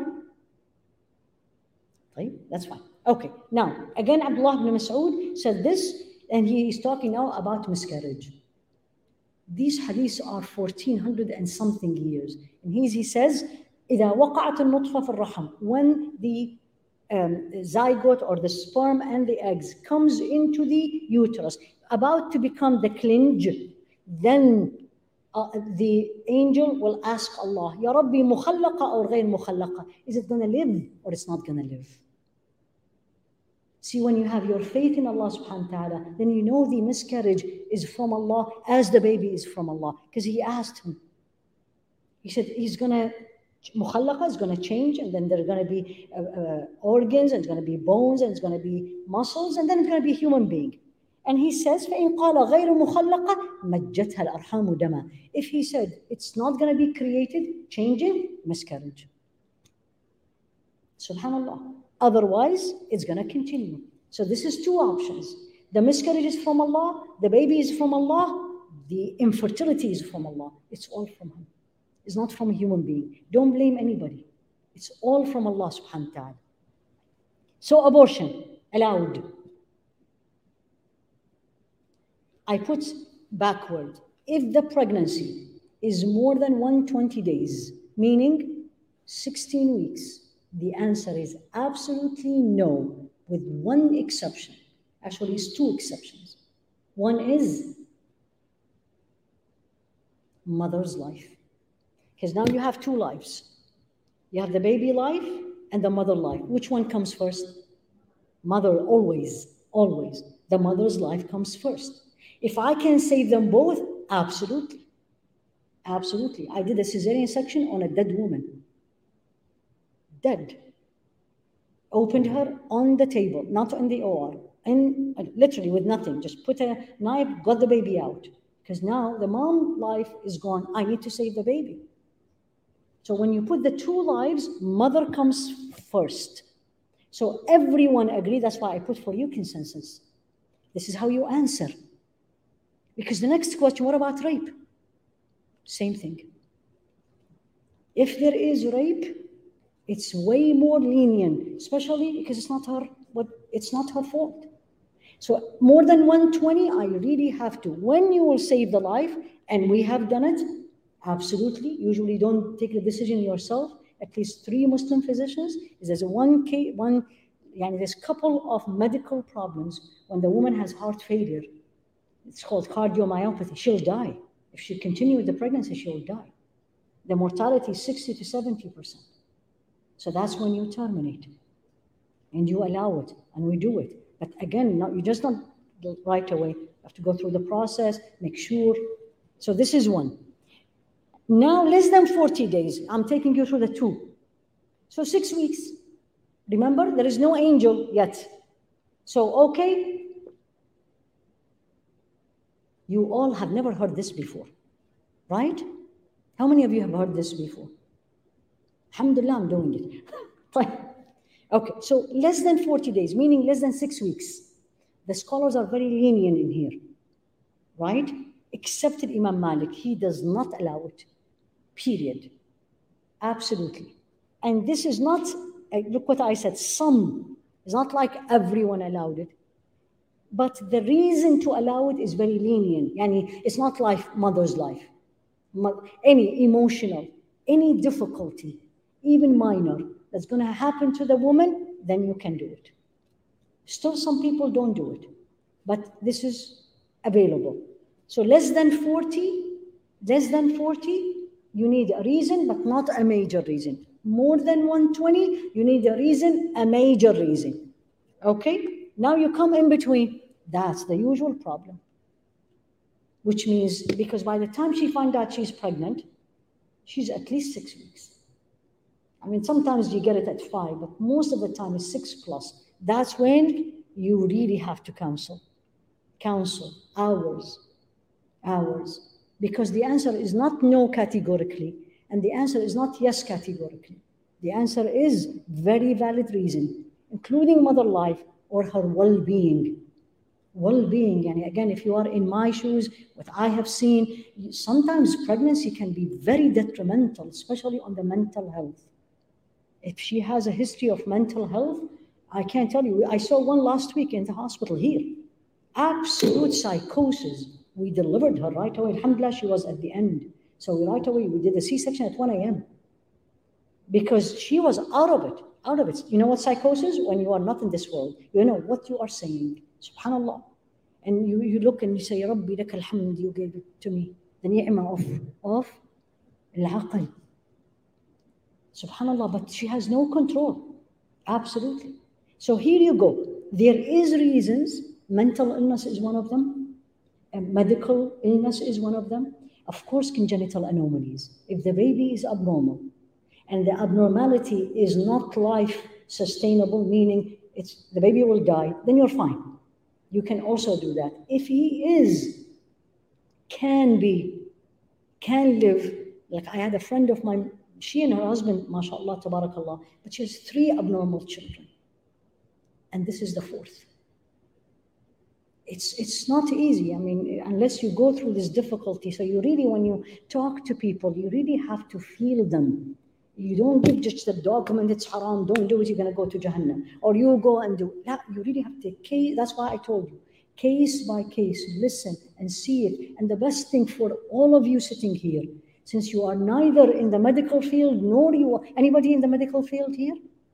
Okay, that's fine. Okay, now, again, Abdullah ibn Mas'ud said this, and he is talking now about miscarriage. These hadiths are 1400 and something years. And he says, إِذَا وَقَعَتِ النُّطْفَةُ فِي الرَّحْمِ, when the zygote or the sperm and the eggs comes into the uterus, about to become the clinge, then the angel will ask Allah, Ya Rabbi, mukhallaqa or ghayr mukhallaqa? Is it going to live or it's not going to live? See, when you have your faith in Allah subhanahu wa ta'ala, then you know the miscarriage is from Allah as the baby is from Allah. Because he asked him. He said, mukhallaqa is going to change, and then there are going to be organs, and it's going to be bones, and it's going to be muscles, and then it's going to be a human being. And he says, فَإِنْ قَالَ غَيْرُ مُخَلَّقَ مَجَّتْهَا الْأَرْحَامُ دَمًا. If he said it's not going to be created, changing, miscarriage. Subhanallah. Otherwise, it's going to continue. So this is 2 options. The miscarriage is from Allah, the baby is from Allah, the infertility is from Allah. It's all from Him. It's not from a human being. Don't blame anybody. It's all from Allah subhanahu wa ta'ala. So abortion, allowed. I put backward. If the pregnancy is more than 120 days, meaning 16 weeks, the answer is absolutely no, with one exception. Actually, it's two exceptions. One is mother's life. Because now you have two lives. You have the baby life and the mother life. Which one comes first? Mother, always, always. The mother's life comes first. If I can save them both, absolutely. Absolutely. I did a cesarean section on a dead woman. Dead. Opened her on the table, not in the OR. And literally with nothing. Just put a knife, got the baby out. Because now the mom life is gone. I need to save the baby. So when you put the two lives, mother comes first. So everyone agreed. That's why I put for you consensus. This is how you answer. Because the next question, what about rape? Same thing. If there is rape, it's way more lenient, especially because it's not her fault. So more than 120, I really have to. When you will save the life, and we have done it, absolutely. Usually don't take the decision yourself. At least 3 Muslim physicians. There's there's a couple of medical problems when the woman has heart failure. It's called cardiomyopathy. She'll die. If she continues the pregnancy, she'll die. The mortality is 60 to 70%. So that's when you terminate. And you allow it, and we do it. But again, you just not right away. You have to go through the process, make sure. So this is one. Now, less than 40 days. I'm taking you through the 2. So 6 weeks. Remember, there is no angel yet. So, okay. You all have never heard this before, right? How many of you have heard this before? Alhamdulillah, I'm doing it. Fine. Okay, so less than 40 days, meaning less than 6 weeks. The scholars are very lenient in here, right? Except Imam Malik, he does not allow it, period. Absolutely. And this is not, look what I said, some. It's not like everyone allowed it. But the reason to allow it is very lenient. Yani, it's not like mother's life. Any emotional, any difficulty, even minor, that's going to happen to the woman, then you can do it. Still, some people don't do it. But this is available. So less than 40, you need a reason, but not a major reason. More than 120, you need a reason, a major reason. Okay? Now you come in between. That's the usual problem. Which means, because by the time she finds out she's pregnant, she's at least 6 weeks. I mean, sometimes you get it at 5, but most of the time it's 6+. That's when you really have to counsel. Counsel, hours. Because the answer is not no categorically, and the answer is not yes categorically. The answer is very valid reason, including mother life or her well-being. Well-being, and again, if you are in my shoes, what I have seen, sometimes pregnancy can be very detrimental, especially on the mental health. If she has a history of mental health, I can't tell you. I saw one last week in the hospital here. Absolute psychosis. We delivered her right away. Alhamdulillah, she was at the end. So right away, we did a C-section at 1 a.m. Because she was out of it. You know what psychosis? When you are not in this world. You know what you are saying. Subhanallah. And you look and you say, Rabbi, lak alhamd, you gave it to me. The ni'mah of al-aql. Subhanallah, but she has no control. Absolutely. So here you go. There is reasons. Mental illness is one of them. And medical illness is one of them. Of course, congenital anomalies. If the baby is abnormal and the abnormality is not life sustainable, meaning the baby will die, then you're fine. You can also do that. If he can live, like I had a friend of mine, she and her husband, mashallah, tabarakallah, but she has 3 abnormal children. And this is the 4th. it's not easy. I mean, unless you go through this difficulty. So you really, when you talk to people, you really have to feel them. You don't give just the document, it's haram, don't do it, you're going to go to Jahannam. Or you go and do it. You really have to case. That's why I told you, case by case, listen and see it. And the best thing for all of you sitting here, since you are neither in the medical field, nor you are, anybody in the medical field here?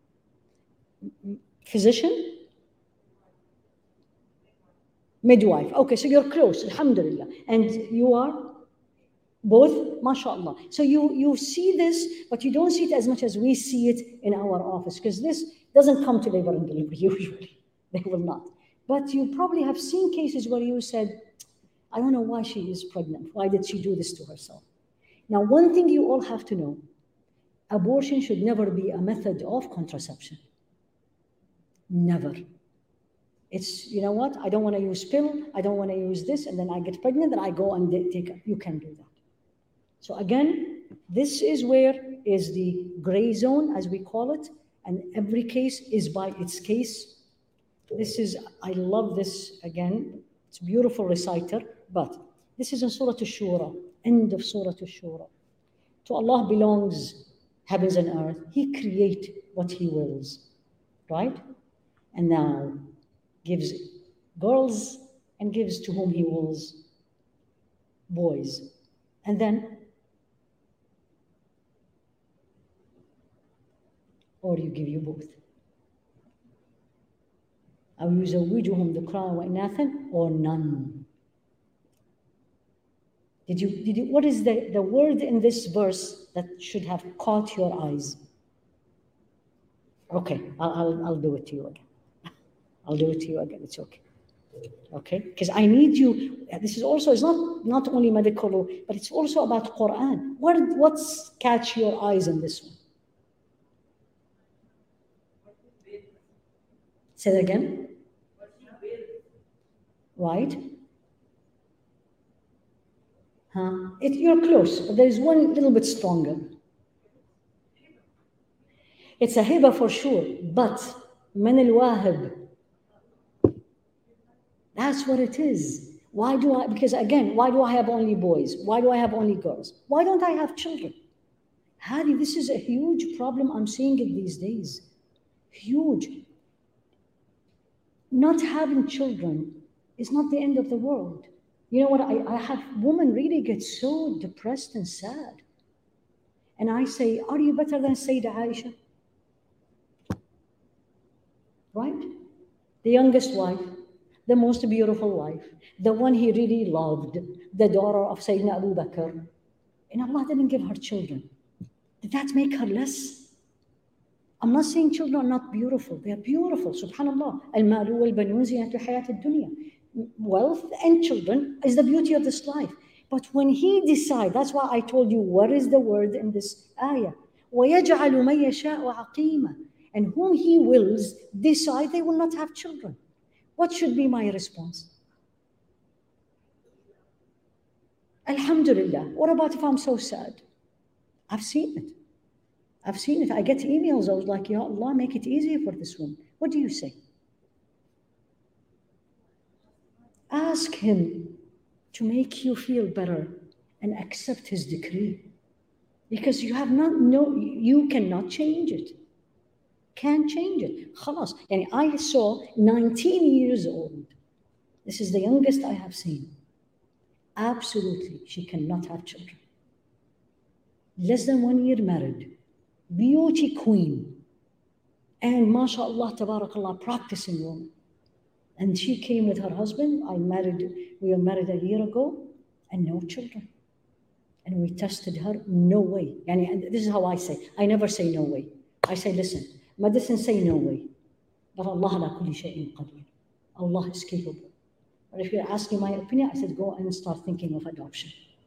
Physician? Midwife. Okay, so you're close, alhamdulillah. And you are? Both, mashallah. So you see this, but you don't see it as much as we see it in our office, because this doesn't come to labor and delivery usually. They will not. But you probably have seen cases where you said, I don't know why she is pregnant. Why did she do this to herself? Now, one thing you all have to know, abortion should never be a method of contraception. Never. It's, you know what, I don't want to use pill, I don't want to use this, and then I get pregnant and I go and take it. You can do that. So again, this is where is the gray zone, as we call it, and every case is by its case. This is, I love this again, it's a beautiful reciter, but this is in Surah Ash-Shura, end of Surah Ash-Shura. To Allah belongs heavens and earth. He creates what He wills, right? And now gives girls and gives to whom He wills boys. And then, or you give you both. أو يزوجهم ذكرانا وإناثا, or none. Did you, what is the word in this verse that should have caught your eyes? Okay, I'll do it to you again. I'll do it to you again, it's okay. Okay, because I need you, this is also, it's not only medical, but it's also about Quran. What's catch your eyes in this one? Say that again. Right? You're close, but there is one little bit stronger. It's a hiba for sure, but man al-wahib. That's what it is. Why do I, because again, why do I have only boys? Why do I have only girls? Why don't I have children? Hadi, this is a huge problem. I'm seeing it these days. Huge. Not having children is not the end of the world. You know what, I have women really get so depressed and sad. And I say, are you better than Sayyidah Aisha? Right? The youngest wife, the most beautiful wife, the one he really loved, the daughter of Sayyidina Abu Bakr. And Allah didn't give her children. Did that make her less? I'm not saying children are not beautiful. They're beautiful, subhanallah. Al-malu wal-banun zinatu hayat ad-dunya. Wealth and children is the beauty of this life. But when he decides, that's why I told you, what is the word in this ayah? وَيَجْعَلُ مَن يَشَاءُ عَقِيمًا. And whom he wills decide they will not have children. What should be my response? Alhamdulillah. What about if I'm so sad? I've seen it. I've seen it. I get emails. I was like, Ya Allah, make it easier for this woman. What do you say? Ask Him to make you feel better and accept His decree. Because you cannot change it. Can't change it. Khalas. And I saw 19 years old. This is the youngest I have seen. Absolutely, she cannot have children. Less than 1 year married. Beauty queen. And mashallah, tabarakallah, practicing woman. And she came with her husband. We were married a year ago, and no children. And we tested her, no way. And this is how I say. I never say no way. I say, listen, medicine say no way. But Allah ala kulli shay'in qadir. Allah is capable. But if you're asking my opinion, I said, go and start thinking of adoption.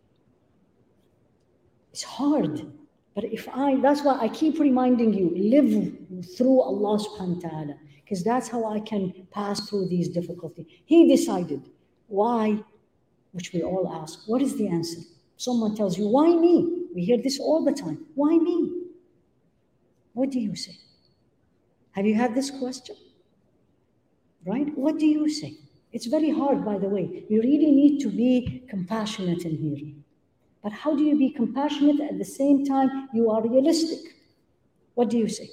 It's hard. But that's why I keep reminding you, live through Allah subhanahu wa ta'ala. Because that's how I can pass through these difficulties. He decided. Why? Which we all ask. What is the answer? Someone tells you, why me? We hear this all the time. Why me? What do you say? Have you had this question? Right? What do you say? It's very hard, by the way. You really need to be compassionate in here. But how do you be compassionate at the same time you are realistic? What do you say?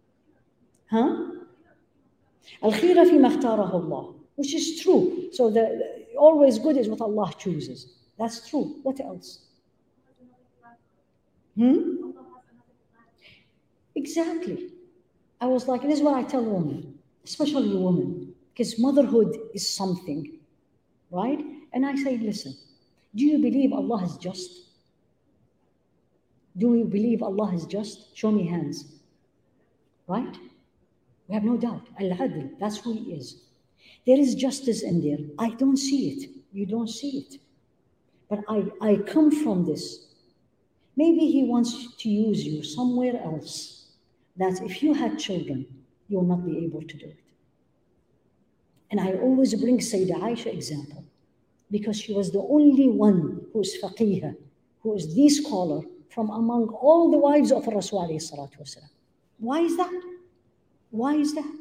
الخيرة فيما اختاره الله, which is true. So always good is what Allah chooses. That's true. What else? Exactly. I was like, this is what I tell women, especially women, because motherhood is something, right? And I say, listen, do you believe Allah is just? Do you believe Allah is just? Show me hands. Right? We have no doubt. Al-Adl, that's who He is. There is justice in there. I don't see it. You don't see it. But I come from this. Maybe He wants to use you somewhere else, that if you had children, you will not be able to do it. And I always bring Sayyidah Aisha example, because she was the only one who is faqihah, who is the scholar from among all the wives of Rasul alayhi salatu wasalam. Why is that? Why is that?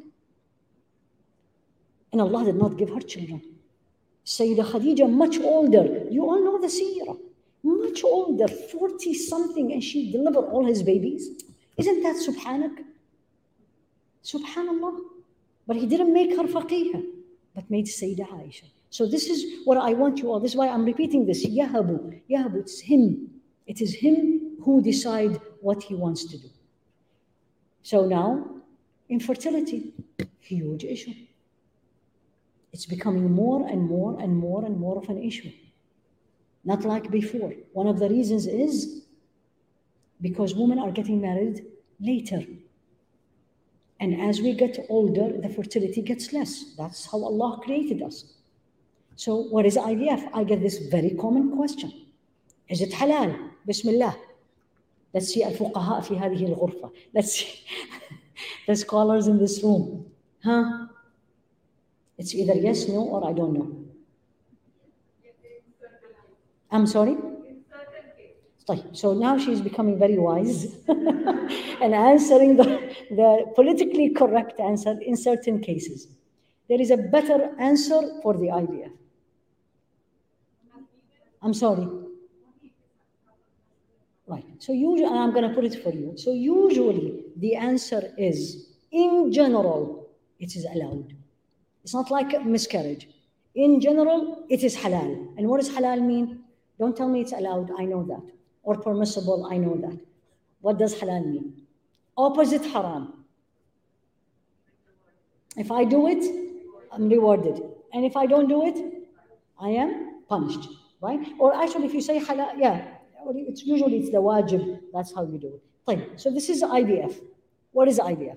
And Allah did not give her children. Sayyidah Khadija, much older, you all know the seerah, much older, 40-something, and she delivered all his babies. Isn't that subhanak? Subhanallah. But He didn't make her faqihah, but made Sayyidah Aisha. So this is what I want you all, this is why I'm repeating this. Yahabu, it's Him. It is Him who decides what He wants to do. So now, infertility, huge issue. It's becoming more and more and more and more of an issue. Not like before. One of the reasons is because women are getting married later. And as we get older, the fertility gets less. That's how Allah created us. So what is IVF? I get this very common question. Is it halal? Bismillah. Let's see al-fuqaha fi hadhihi al-ghurfa. Let's see the scholars in this room. It's either yes, no, or I don't know. I'm sorry? So now she's becoming very wise and answering the politically correct answer in certain cases. There is a better answer for the IVF. I'm sorry. Right. So usually, and I'm going to put it for you. So usually the answer is, in general, it is allowed. It's not like a miscarriage. In general, it is halal. And what does halal mean? Don't tell me it's allowed. I know that. Or permissible. I know that. What does halal mean? Opposite haram. If I do it, I'm rewarded. And if I don't do it, I am punished. Right? Or actually, if you say halal, it's usually the wajib. That's how you do it. Fine. So this is IVF. What is IVF?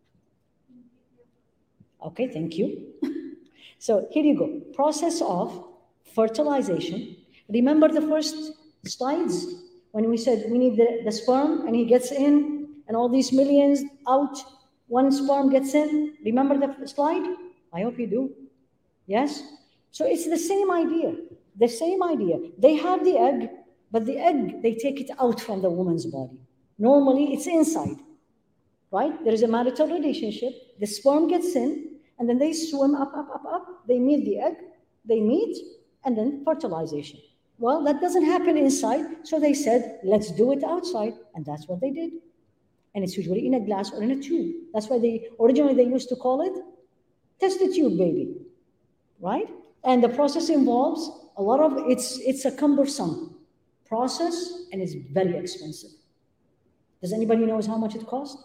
Okay, thank you. So here you go. Process of fertilization. Remember the first slides when we said we need the sperm and he gets in and all these millions out, one sperm gets in. Remember the slide? I hope you do. Yes? So it's the same idea. The same idea. They have the egg, but the egg, they take it out from the woman's body. Normally, it's inside, right? There is a marital relationship. The sperm gets in, and then they swim up. They meet the egg, they meet, and then fertilization. Well, that doesn't happen inside, so they said, let's do it outside, and that's what they did. And it's usually in a glass or in a tube. That's why originally they used to call it test the tube baby, right? And the process involves a lot of, it's a cumbersome process, and it's very expensive. Does anybody know how much it costs?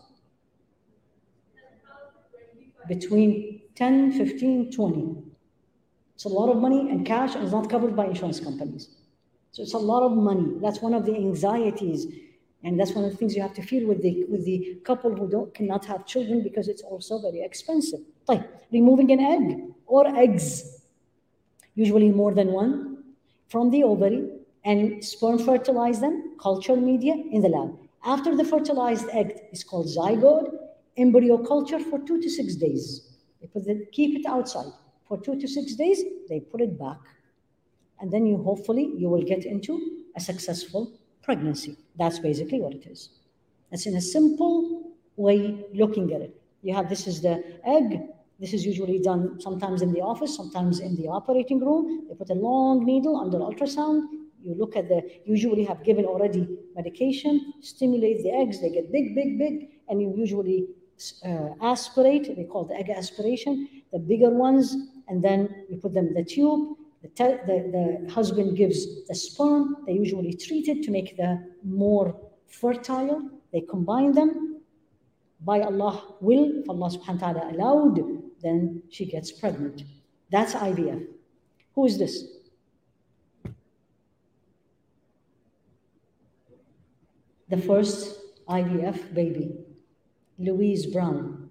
Between 10, 15, 20. It's a lot of money and cash, and it's not covered by insurance companies. So it's a lot of money. That's one of the anxieties, and that's one of the things you have to feel with the couple who cannot have children, because it's also very expensive. Like removing an egg or eggs, usually more than one, from the ovary, and sperm fertilize them, culture media in the lab. After the fertilized egg is called zygote, embryo culture for 2 to 6 days. They keep it outside for 2 to 6 days, they put it back. And then hopefully you will get into a successful pregnancy. That's basically what it is. That's in a simple way looking at it. This is the egg, This is usually done sometimes in the office, sometimes in the operating room. They put a long needle under ultrasound. You look at usually have given already medication, stimulate the eggs, they get big, big, big, and you usually aspirate, they call it egg aspiration, the bigger ones, and then you put them in the tube. The husband gives the sperm. They usually treat it to make the more fertile. They combine them. By Allah will, if Allah subhanahu wa ta'ala allowed, then she gets pregnant. That's IVF. Who is this? The first IVF baby, Louise Brown,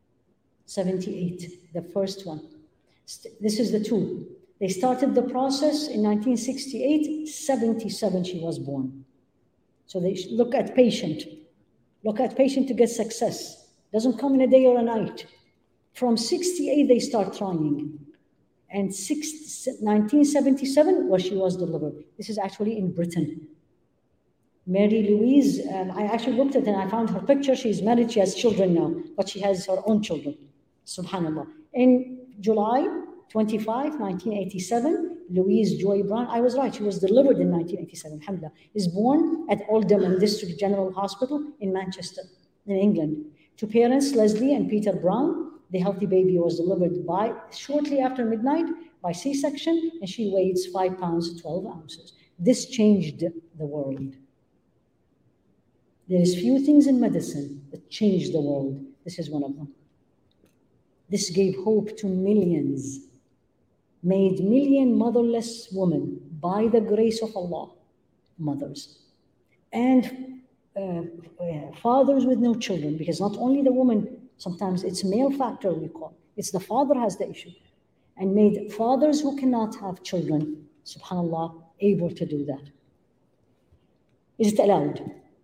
78, the first one. This is the two. They started the process in 1968, 77 she was born. So they look at patient to get success. Doesn't come in a day or a night. From 68, they start trying. And 1977, she was delivered. This is actually in Britain. Mary Louise, I actually looked at it and I found her picture. She's married, she has children now, but she has her own children. Subhanallah. In July 25, 1987, Louise Joy Brown, I was right, she was delivered in 1987, alhamdulillah, is born at Oldham District General Hospital in Manchester, in England. To parents, Leslie and Peter Brown, the healthy baby was delivered shortly after midnight by C-section, and she weighs 5 pounds, 12 ounces. This changed the world. There is few things in medicine that changed the world. This is one of them. This gave hope to millions, made million motherless women, by the grace of Allah, mothers. And fathers with no children, because not only the woman, sometimes it's male factor we call, it's the father has the issue. And made fathers who cannot have children, subhanAllah, able to do that. Is it allowed?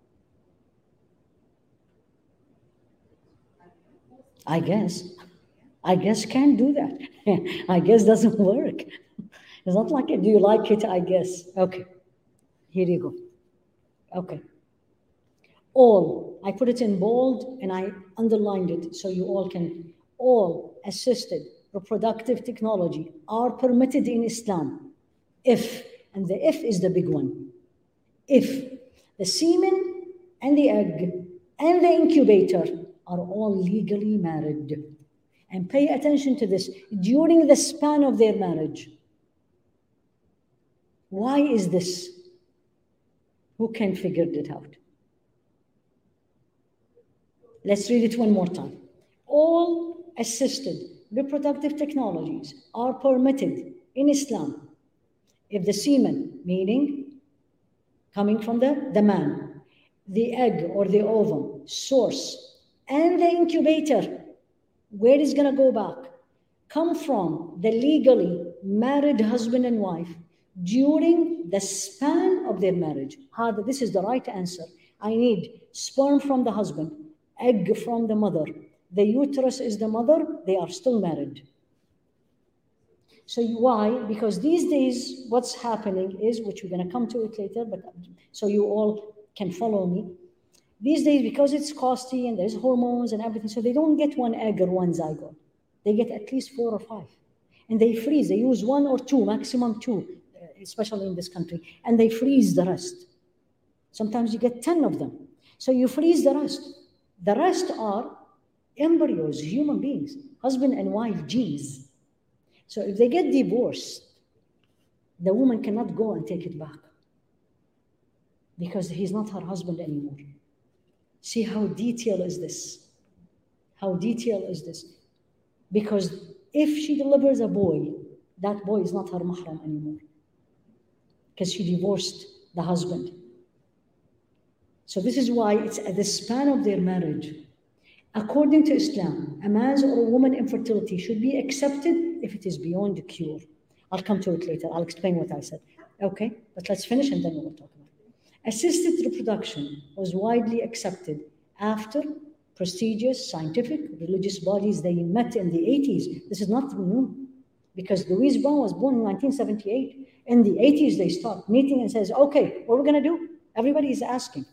I guess can't do that. I guess doesn't work. It's not like it. Do you like it? I guess. Okay. Here you go. Okay. All, I put it in bold and I underlined it so you all can, all assisted reproductive technology are permitted in Islam if, and the if is the big one, if the semen and the egg and the incubator are all legally married. And pay attention to this, during the span of their marriage. Why is this? Who can figure it out? Let's read it one more time. All assisted reproductive technologies are permitted in Islam if the semen, meaning coming from the man, the egg or the ovum, source, and the incubator, where is going to go back, come from the legally married husband and wife during the span of their marriage. This is the right answer. I need sperm from the husband, egg from the mother. The uterus is the mother. They are still married. So why? Because these days, what's happening is, which we're going to come to it later, but so you all can follow me. These days, because it's costly and there's hormones and everything, so they don't get one egg or one zygote. They get at least 4 or 5. And they freeze. They use 1 or 2, maximum 2, especially in this country. And they freeze the rest. Sometimes you get 10 of them. So you freeze the rest. The rest are embryos, human beings, husband and wife genes. So if they get divorced, the woman cannot go and take it back because he's not her husband anymore. See how detailed is this? How detailed is this? Because if she delivers a boy, that boy is not her mahram anymore because she divorced the husband. So this is why it's at the span of their marriage. According to Islam, a man's or a woman's infertility should be accepted if it is beyond cure. I'll come to it later. I'll explain what I said. Okay, but let's finish and then we'll talk about it. Assisted reproduction was widely accepted after prestigious scientific, religious bodies, they met in the 80s. This is not new because Louise Brown was born in 1978. In the 80s, they start meeting and says, okay, what are we going to do? Everybody is asking.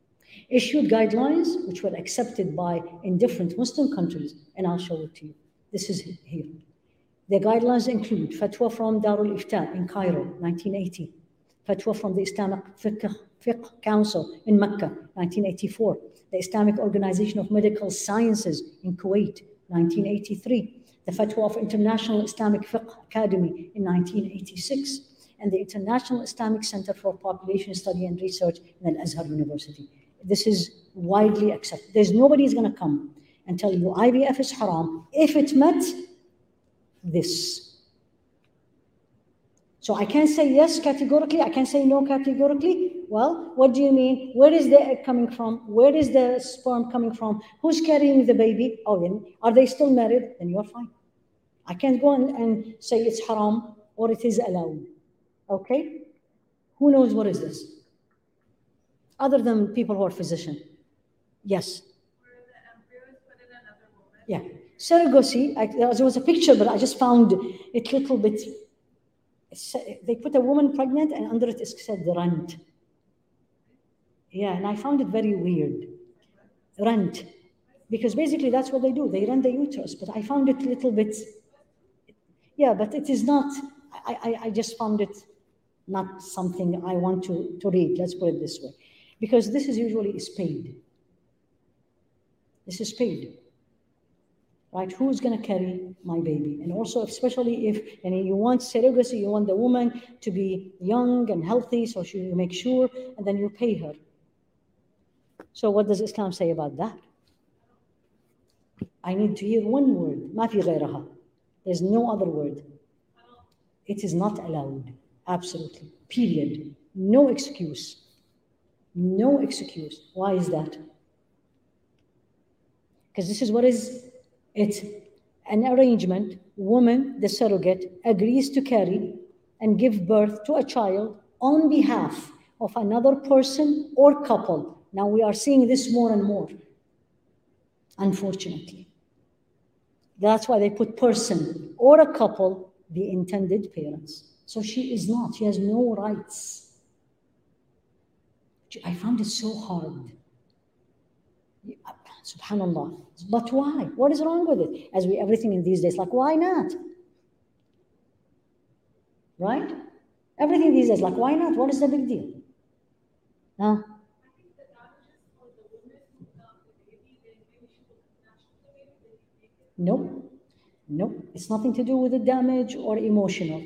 Issued guidelines, which were accepted in different Muslim countries, and I'll show it to you. This is here. The guidelines include Fatwa from Darul Ifta in Cairo, 1980. Fatwa from the Islamic Fiqh Council in Mecca, 1984. The Islamic Organization of Medical Sciences in Kuwait, 1983. The Fatwa of International Islamic Fiqh Academy in 1986. And the International Islamic Center for Population Study and Research in Al-Azhar University. This is widely accepted. There's nobody who's going to come and tell you IVF is haram if it met this. So I can't say yes categorically, I can't say no categorically. Well, what do you mean? Where is the egg coming from? Where is the sperm coming from? Who's carrying the baby? Oh, then are they still married? Then you're fine. I can't go and say it's haram or it is allowed. Okay? Who knows what is this? Other than people who are physicians. Yes. Where the embryo is put in another woman. Yeah. Surrogacy, there was a picture, but I just found it a little bit. They put a woman pregnant and under it said rent. Yeah, and I found it very weird. Rent. Because basically that's what they do. They rent the uterus, but I found it a little bit. Yeah, but it is not, I just found it not something I want to read. Let's put it this way. Because this is usually paid. This is paid. Right? Who's going to carry my baby? And also, especially if you want surrogacy, you want the woman to be young and healthy, so you make sure, and then you pay her. So what does Islam say about that? I need to hear one word. ما في غيرها. There's no other word. It is not allowed. Absolutely. Period. No excuse. No excuse. Why is that? Because this is what is it's an arrangement. Woman, the surrogate, agrees to carry and give birth to a child on behalf of another person or couple. Now we are seeing this more and more, unfortunately. That's why they put person or a couple, the intended parents. So she is not, she has no rights. I found it so hard. Subhanallah. But why? What is wrong with it? As everything in these days, like, why not? Right? Everything these days, like, why not? What is the big deal? Huh? Nope. Nope. It's nothing to do with the damage or emotional.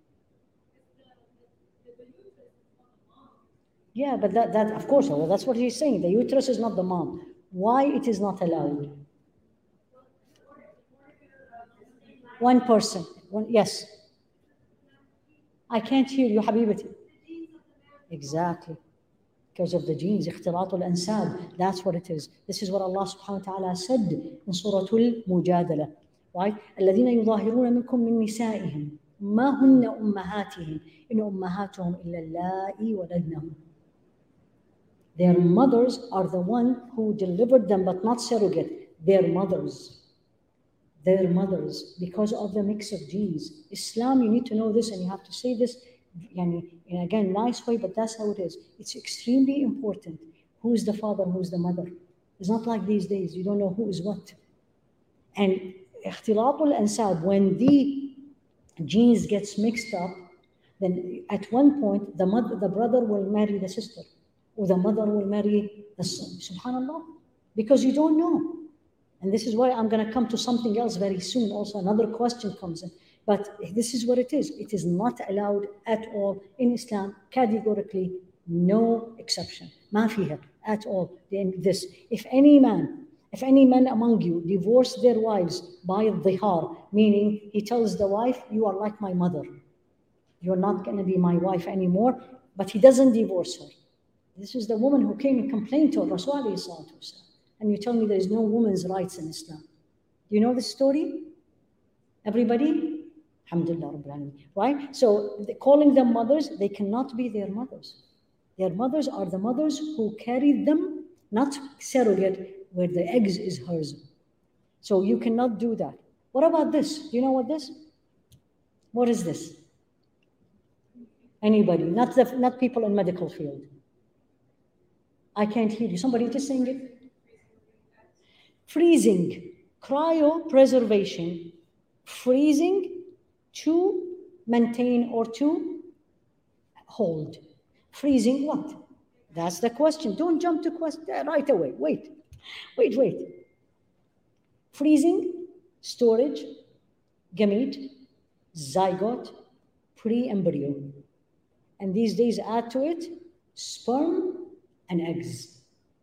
Yeah, but that of course, well, that's what he's saying. The uterus is not the mom. Why it is not allowed? One person. Yes. I can't hear you, Habibati. Exactly. Because of the genes, اختلاط الأنساب. That's what it is. This is what Allah subhanahu wa ta'ala said in Surah Al-Mujadala. Right? الذين يظاهرون منكم من نسائهم ما هن أمهاتهم إن أمهاتهم إلا اللائي ولدنهم. Their mothers are the one who delivered them, but not surrogate. Their mothers. Their mothers, because of the mix of genes. Islam, you need to know this, and you have to say this in again, nice way, but that's how it is. It's extremely important. Who is the father, who is the mother? It's not like these days. You don't know who is what. And اختلاط الأنساب, when the genes gets mixed up, then at one point, the brother will marry the sister. Or the mother will marry the son. Subhanallah. Because you don't know. And this is why I'm going to come to something else very soon. Also, another question comes in. But this is what it is. It is not allowed at all in Islam, categorically, no exception. ما فيها at all. This. If any man among you divorce their wives by dhihar, meaning he tells the wife, you are like my mother. You're not going to be my wife anymore, but he doesn't divorce her. This is the woman who came and complained to Rasul. And you tell me there is no woman's rights in Islam. Do you know this story? Everybody? Alhamdulillah Rabbil Alameen. Right? So calling them mothers, they cannot be their mothers. Their mothers are the mothers who carried them, not surrogate, where the eggs is hers. So you cannot do that. What about this? Do you know what this? What is this? Anybody? Not people in medical field. I can't hear you. Somebody just saying it. Freezing, cryopreservation Freezing to maintain or to hold. Freezing what? That's the question. Don't jump to question right away. Wait. Freezing, storage, gamete, zygote, pre-embryo. And these days add to it sperm and eggs.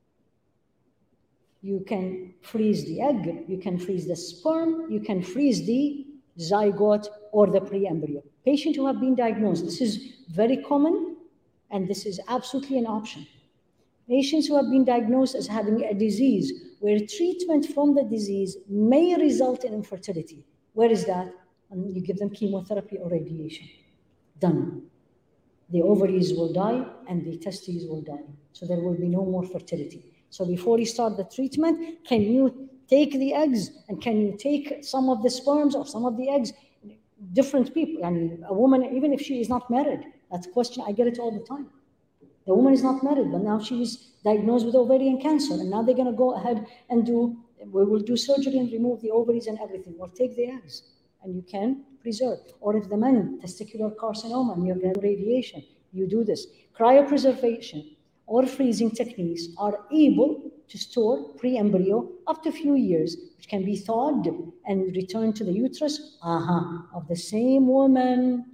You can freeze the egg, you can freeze the sperm, you can freeze the zygote or the pre-embryo. Patients who have been diagnosed, this is very common and this is absolutely an option. Patients who have been diagnosed as having a disease where treatment from the disease may result in infertility. Where is that? And you give them chemotherapy or radiation. Done. The ovaries will die and the testes will die. So there will be no more fertility. So before you start the treatment, can you take the eggs and can you take some of the sperms or some of the eggs? Different people, and a woman, even if she is not married, that's a question, I get it all the time. The woman is not married, but now she is diagnosed with ovarian cancer, and now they're going to go ahead and we will do surgery and remove the ovaries and everything, or take the eggs, and you can preserve. Or if the man, testicular carcinoma, and you're going to do radiation, you do this. Cryopreservation or freezing techniques are able to store pre-embryo up to a few years, which can be thawed and returned to the uterus of the same woman.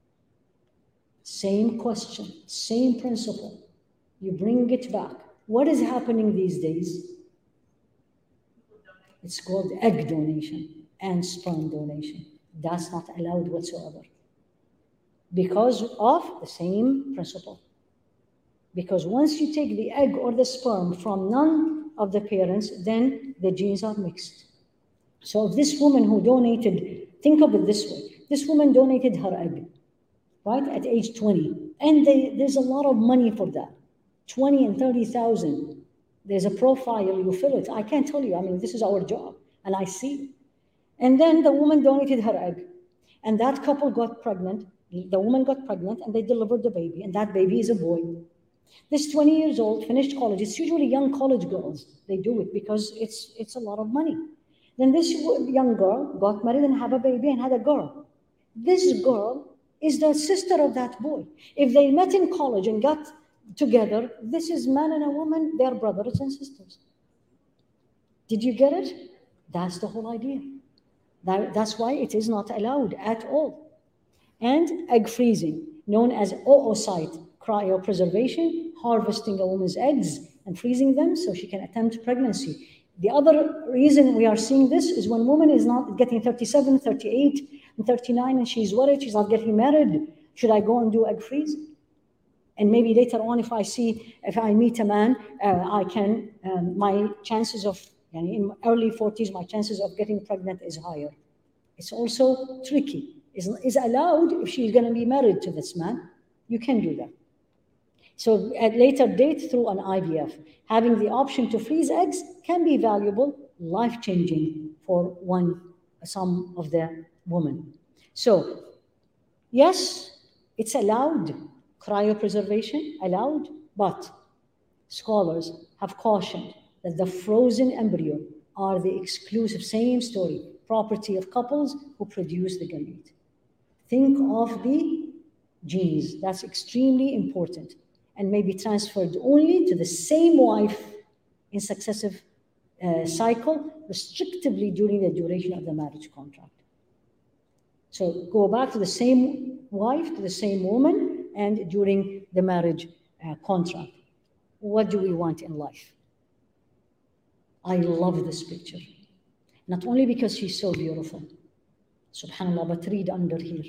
Same question, same principle. You bring it back. What is happening these days? It's called egg donation and sperm donation. That's not allowed whatsoever because of the same principle. Because once you take the egg or the sperm from none of the parents, then the genes are mixed. So if this woman who donated, think of it this way, this woman donated her egg, right, at age 20. And there's a lot of money for that, 20 and 30,000. There's a profile, you fill it. I can't tell you, I mean, this is our job, and I see it. And then the woman donated her egg, and that couple got pregnant. The woman got pregnant, and they delivered the baby, and that baby is a boy. This 20 years old, finished college. It's usually young college girls. They do it because it's a lot of money. Then this young girl got married and had a baby and had a girl. This girl is the sister of that boy. If they met in college and got together, this is man and a woman, they're brothers and sisters. Did you get it? That's the whole idea. That's why it is not allowed at all. And egg freezing, known as oocyte cryopreservation, harvesting a woman's eggs and freezing them so she can attempt pregnancy. The other reason we are seeing this is when woman is not getting 37, 38, and 39, and she's worried, she's not getting married. Should I go and do egg freeze? And maybe later on, if I meet a man, my chances of, in early 40s, my chances of getting pregnant is higher. It's also tricky. Is allowed if she's going to be married to this man. You can do that. So at later date, through an IVF, having the option to freeze eggs can be valuable, life-changing for some of the women. So yes, it's allowed, cryopreservation allowed, but scholars have cautioned that the frozen embryo are the exclusive, same story, property of couples who produce the gamete. Think of the genes, that's extremely important, and may be transferred only to the same wife in successive cycle, restrictively during the duration of the marriage contract. So go back to the same wife, to the same woman, and during the marriage contract. What do we want in life? I love this picture. Not only because she's so beautiful, subhanAllah, but read under here.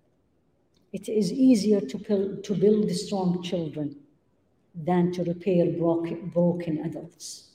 It is easier to build strong children than to repair broken adults.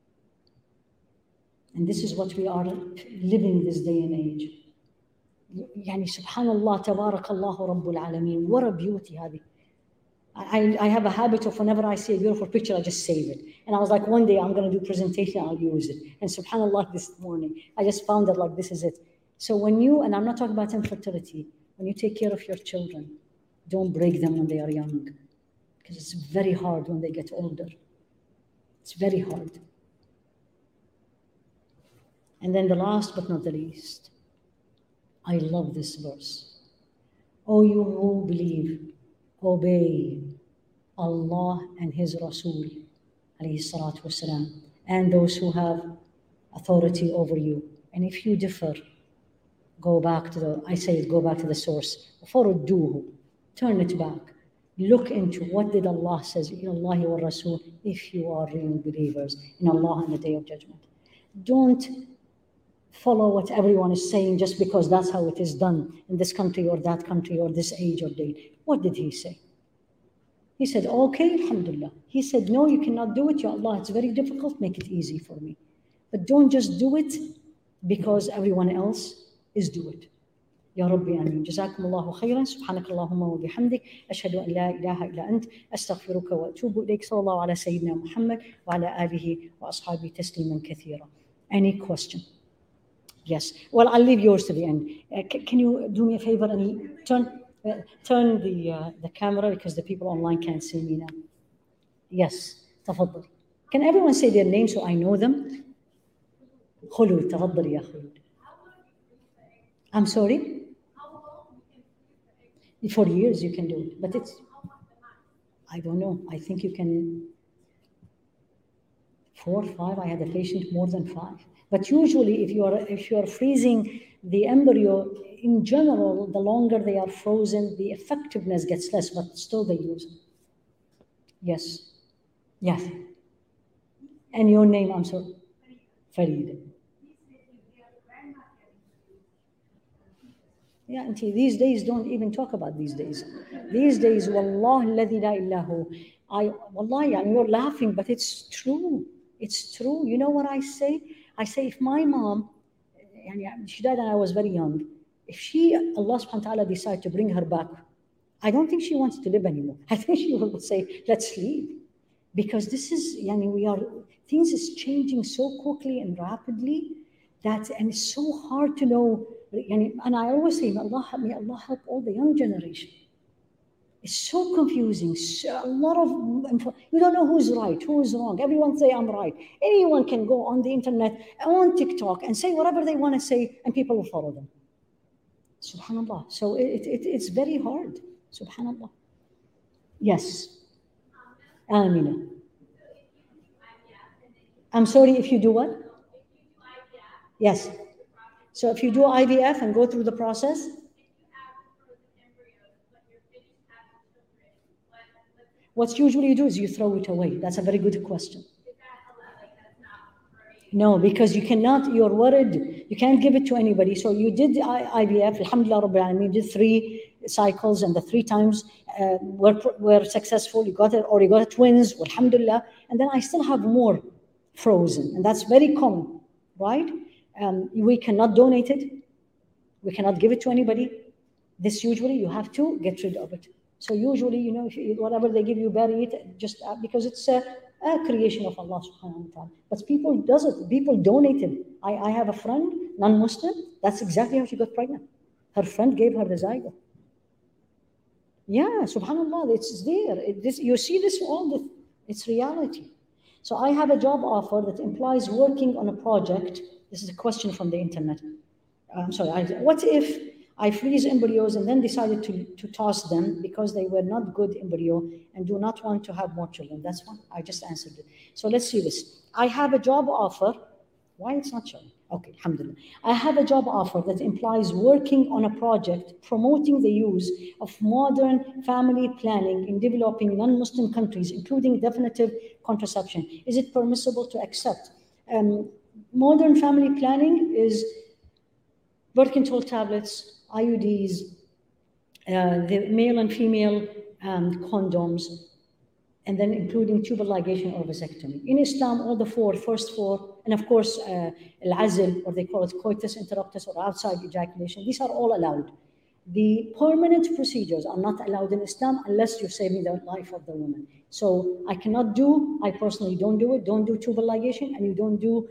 And this is what we are living this day and age. Yani subhanallah, tabarakallahu rabbul alameen. What a beauty هذه. I have a habit of whenever I see a beautiful picture, I just save it. And I was like, one day I'm going to do presentation, I'll use it. And subhanallah, this morning, I just found that like, this is it. So when you, and I'm not talking about infertility, when you take care of your children, don't break them when they are young, because it's very hard when they get older. It's very hard. And then the last but not the least, I love this verse. O you who believe, obey Allah and His Rasul, alayhi salatu wasalam, and those who have authority over you. And if you differ, go back to the source. فَرُدُّوهُ, turn it back. Look into what did Allah says, إِلَى اللَّهِ وَالرَّسُولِ, if you are real believers in Allah on the Day of Judgment. Don't follow what everyone is saying just because that's how it is done in this country or that country or this age or date. What did he say? He said, okay, alhamdulillah. He said, no, you cannot do it, Ya Allah, it's very difficult, make it easy for me. But don't just do it because everyone else is doing it. يا ربي آمين. جزاكم الله خيرا. سبحانك اللهم وبحمدك. أشهد أن لا إله إلا أنت. أستغفرك وأتوب إليك. صلى الله على سيدنا محمد وعلى آله وأصحابه تسليما كثيرا. Any question? Yes. Well, I'll leave yours to the end. Can you do me a favor and turn the camera because the people online can't see me now. Yes. تفضل. Can everyone say their names so I know them? خلود. تفضل يا خلود. I'm sorry? For years you can do it, but it's, I don't know. I think you can 4 or 5. I had a patient more than 5. But usually if you are freezing the embryo, in general, the longer they are frozen, the effectiveness gets less, but still they use it. Yes. Yes. And your name, I'm sorry? Farid. Yeah, and these days don't even talk about these days. These days, wallah alladhi la illahu. Wallahi, you're laughing, but it's true. It's true. You know what I say? I say, if my mom, she died when I was very young, if Allah subhanahu wa ta'ala decide to bring her back, I don't think she wants to live anymore. I think she will say, let's leave. Because this is, things is changing so quickly and rapidly and it's so hard to know. And I always say, may Allah help all the young generation. It's so confusing. A lot of, you don't know who's right, who is wrong. Everyone say, I'm right. Anyone can go on the internet, on TikTok, and say whatever they want to say, and people will follow them. Subhanallah. So it's very hard. Subhanallah. Yes. Amina. I'm sorry, if you do what? Yes. So if you do IVF and go through the process, what usually you do is you throw it away. That's a very good question. No, because you cannot, you're worried, you can't give it to anybody. So you did IVF, alhamdulillah rabbil alameen, you did 3 cycles and the 3 times were successful. You got it, or you got twins, alhamdulillah. And then I still have more frozen, and that's very common, right? We cannot donate it. We cannot give it to anybody. This usually you have to get rid of it. So usually, whatever they give you, bury it, just because it's a creation of Allah subhanahu wa ta'ala. But people does it. People donate it. I have a friend, non-Muslim, that's exactly how she got pregnant. Her friend gave her the zygote. Yeah, subhanallah, it's there. You see this it's reality. So I have a job offer that implies working on a project. This is a question from the internet. I'm sorry. What if I freeze embryos and then decided to toss them because they were not good embryo and do not want to have more children? That's one. I just answered it. So let's see this. I have a job offer. Why it's not showing? Okay, alhamdulillah. I have a job offer that implies working on a project promoting the use of modern family planning in developing non-Muslim countries, including definitive contraception. Is it permissible to accept? Modern family planning is birth control tablets, IUDs, the male and female condoms, and then including tubal ligation or vasectomy. In Islam, all the first four, and of course, al-azl, or they call it coitus interruptus or outside ejaculation, these are all allowed. The permanent procedures are not allowed in Islam unless you're saving the life of the woman. So I personally don't do it, don't do tubal ligation, and you don't do,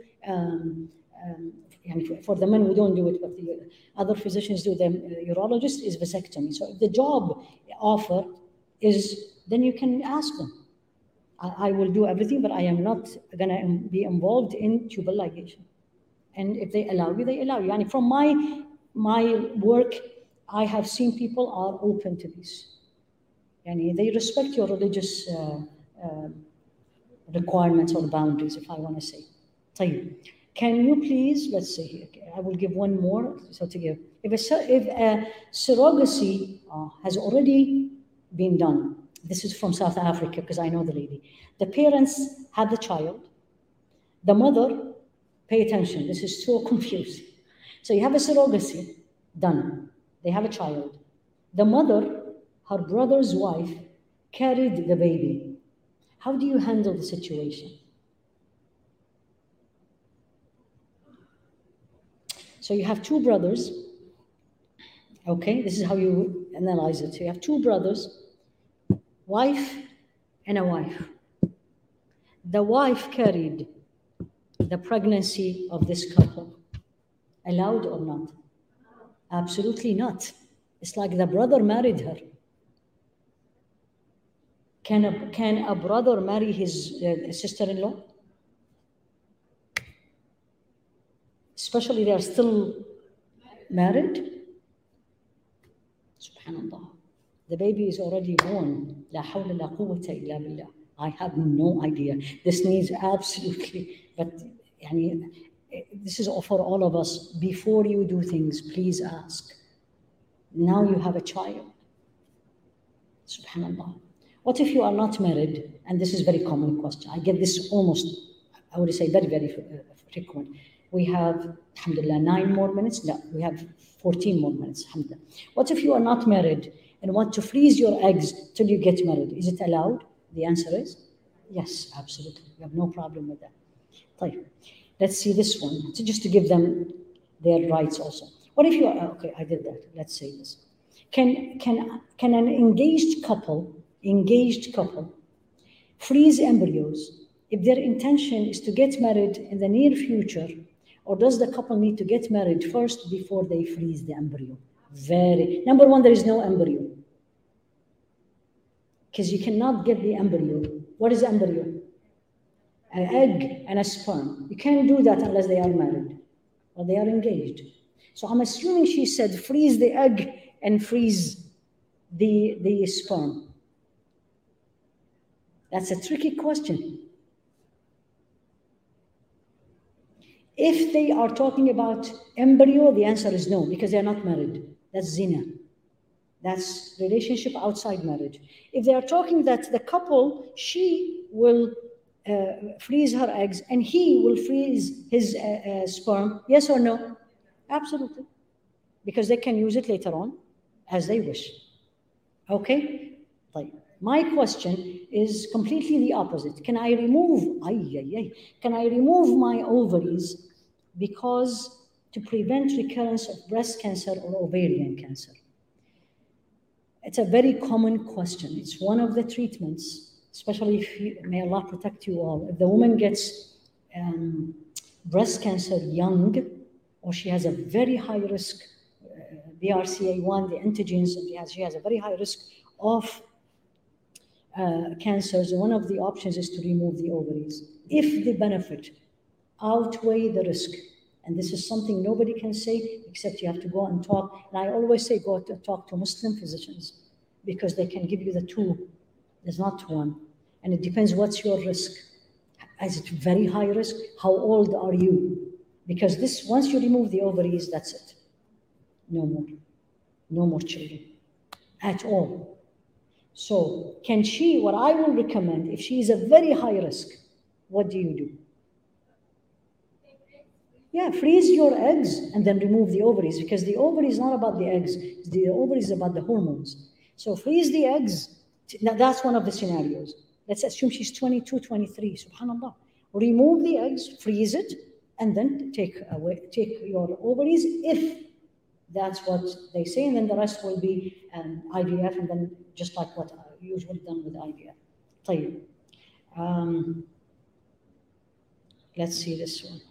for the men we don't do it, but the other physicians do, the urologist is vasectomy. So if the job offer is, then you can ask them. I will do everything, but I am not going to be involved in tubal ligation. And if they allow you, they allow you. And from my my work, I have seen people are open to this. And they respect your religious requirements or boundaries, if I want to say. طيب. Can you please, let's see here, I will give one more. So to give, if a surrogacy has already been done, this is from South Africa because I know the lady. The parents had the child. The mother, pay attention, this is so confusing. So you have a surrogacy done. They have a child. The mother, her brother's wife, carried the baby. How do you handle the situation? So you have two brothers. Okay, this is how you analyze it. So you have two brothers, wife and a wife. The wife carried the pregnancy of this couple. Allowed or not? Absolutely not. It's like the brother married her. Can a brother marry his sister-in-law? Especially they are still married? Subhanallah. The baby is already born. La hawla la quwwata illa billah. I have no idea. This needs absolutely, but this is for all of us. Before you do things, please ask. Now you have a child. Subhanallah. What if you are not married? And this is a very common question. I get this almost, I would say, very, very frequent. We have, alhamdulillah, 9 more minutes. No, we have 14 more minutes, alhamdulillah. What if you are not married and want to freeze your eggs till you get married? Is it allowed? The answer is yes, absolutely. We have no problem with that. طيب. Let's see this one, so just to give them their rights also. What if you are, okay, I did that. Let's say this. Can an engaged couple freeze embryos if their intention is to get married in the near future, or does the couple need to get married first before they freeze the embryo? Number one, there is no embryo. Because you cannot get the embryo. What is embryo? An egg and a sperm. You can't do that unless they are married or they are engaged. So I'm assuming she said freeze the egg and freeze the sperm. That's a tricky question. If they are talking about embryo, the answer is no, because they're not married. That's zina. That's relationship outside marriage. If they are talking that the couple, she will freeze her eggs and he will freeze his sperm, yes or no? Absolutely. Because they can use it later on as they wish. Okay? My question is completely the opposite. Can I remove my ovaries because to prevent recurrence of breast cancer or ovarian cancer? It's a very common question. It's one of the treatments, especially if may Allah protect you all. If the woman gets breast cancer young, or she has a very high risk, BRCA1, the antigens, she has a very high risk of cancers, one of the options is to remove the ovaries. If the benefit outweigh the risk, and this is something nobody can say except you have to go and talk. And I always say go to talk to Muslim physicians because they can give you the tool. There's not one. And it depends what's your risk. Is it very high risk? How old are you? Because this, once you remove the ovaries, that's it. No more. No more children at all. So can she, what I will recommend, if she is a very high risk, what do you do? Yeah, freeze your eggs and then remove the ovaries, because the ovary is not about the eggs. The ovary is about the hormones. So freeze the eggs. Now that's one of the scenarios. Let's assume she's 22, 23, subhanAllah. Remove the eggs, freeze it, and then take your ovaries if that's what they say, and then the rest will be IVF, and then just like what I usually done with IVF. طيب. Let's see this one.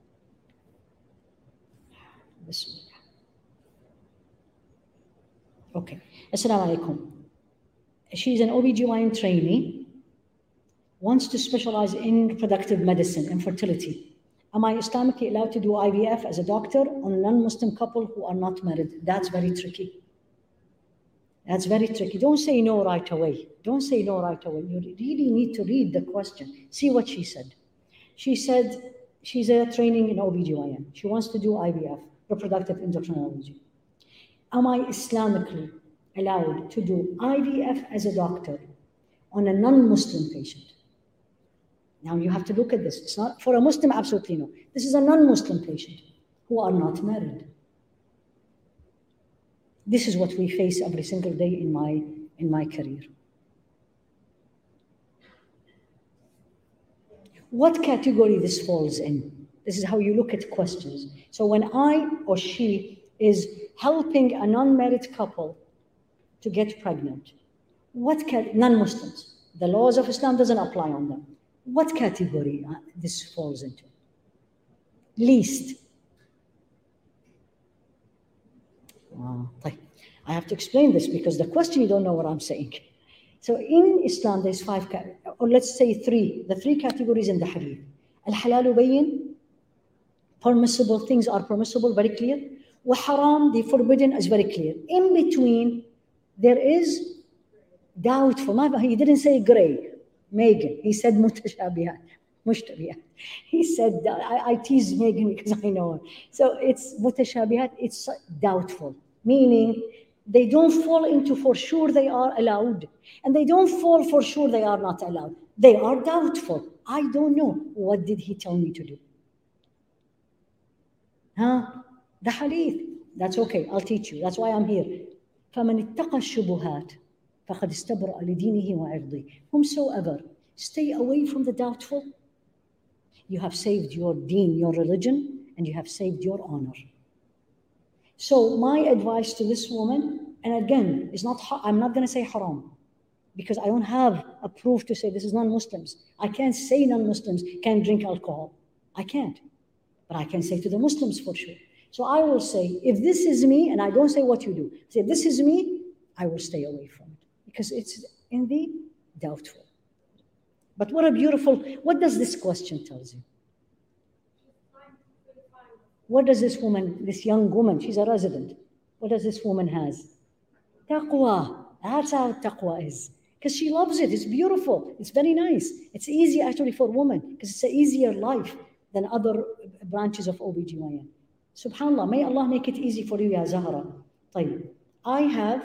Okay. Assalamu alaikum. She's an OBGYN trainee, wants to specialize in reproductive medicine and fertility, Am I Islamically allowed to do IVF as a doctor on a non-Muslim couple who are not married? That's very tricky. That's very tricky. Don't say no right away. Don't say no right away. You really need to read the question. See what she said. She said she's a training in OBGYN. She wants to do IVF, reproductive endocrinology. Am I Islamically allowed to do IVF as a doctor on a non-Muslim patient? Now you have to look at this. It's not for a Muslim, absolutely no. This is a non-Muslim patient who are not married. This is what we face every single day in my career. What category this falls in? This is how you look at questions. So when I or she is helping a non-married couple to get pregnant, non-Muslims, the laws of Islam doesn't apply on them. What category this falls into? Least. I have to explain this because the question, you don't know what I'm saying. So in Islam, there's 5, or let's say 3, the 3 categories in the hadith. Al-halalu bayyin, permissible things are permissible, very clear. Wa haram, the forbidden is very clear. In between, there is doubtful. He didn't say gray, Megan. He said mutashabihat. He said, I tease Megan because I know her. So it's mutashabihat, it's doubtful, meaning they don't fall into for sure they are allowed, and they don't fall for sure they are not allowed. They are doubtful. I don't know. What did he tell me to do? The hadith. That's okay. I'll teach you. That's why I'm here. فَمَنِ اتَّقَى الشُّبُهَاتِ فَقَدْ اسْتَبْرَأَ لِدِينِهِ وَعِرْضِهِ. Whomsoever stay away from the doubtful, you have saved your deen, your religion, and you have saved your honor. So my advice to this woman, and again, is not, I'm not going to say haram, because I don't have a proof to say this is non-Muslims. I can't say non-Muslims can't drink alcohol. I can't. But I can say to the Muslims for sure. So I will say, if this is me, and I don't say what you do, say this is me, I will stay away from it, because it's in the doubtful. But what does this question tell you? What does this woman, this young woman, she's a resident, what does this woman has? Taqwa. That's how taqwa is. Because she loves it. It's beautiful. It's very nice. It's easy actually for women, because it's an easier life than other branches of OBGYN. SubhanAllah, may Allah make it easy for you, Ya Zahra. I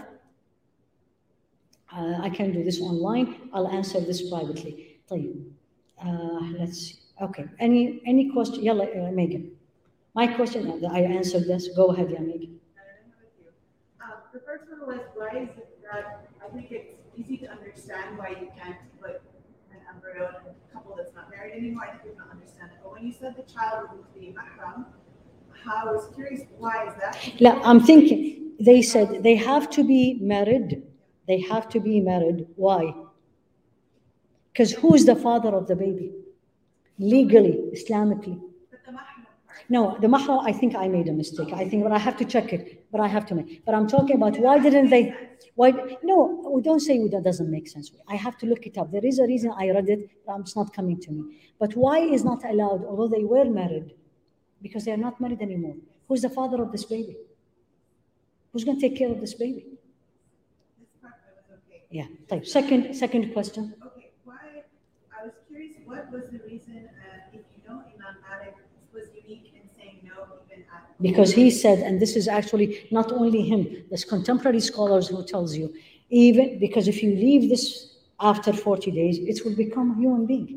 can do this online. I'll answer this privately. Let's see. Okay. Any question? Yalla, Megan. My question, I answered this. Go ahead, Ya Megan. The first one was, why is it that I think it's easy to understand why you can't put an embryo in a couple that's not married anymore. I think we can understand it. But when you said the child would be mahram, I was curious, why is that? I'm thinking, they said they have to be married. They have to be married. Why? Because who's the father of the baby? Legally, Islamically. But the mahram part. No, the mahram, I think I made a mistake. But I have to check it. But I'm talking about why didn't they? No, we don't say that doesn't make sense. I have to look it up. There is a reason I read it, but it's not coming to me. But why is not allowed, although they were married? Because they are not married anymore. Who's the father of this baby? Who's going to take care of this baby? This part was okay. Yeah. Second question. Okay. Why? I was curious. What was the reason? If you know Imam Malik was unique in saying no, even at. Because he said, and this is actually not only him. There's contemporary scholars who tells you, even because if you leave this after 40 days, it will become a human being.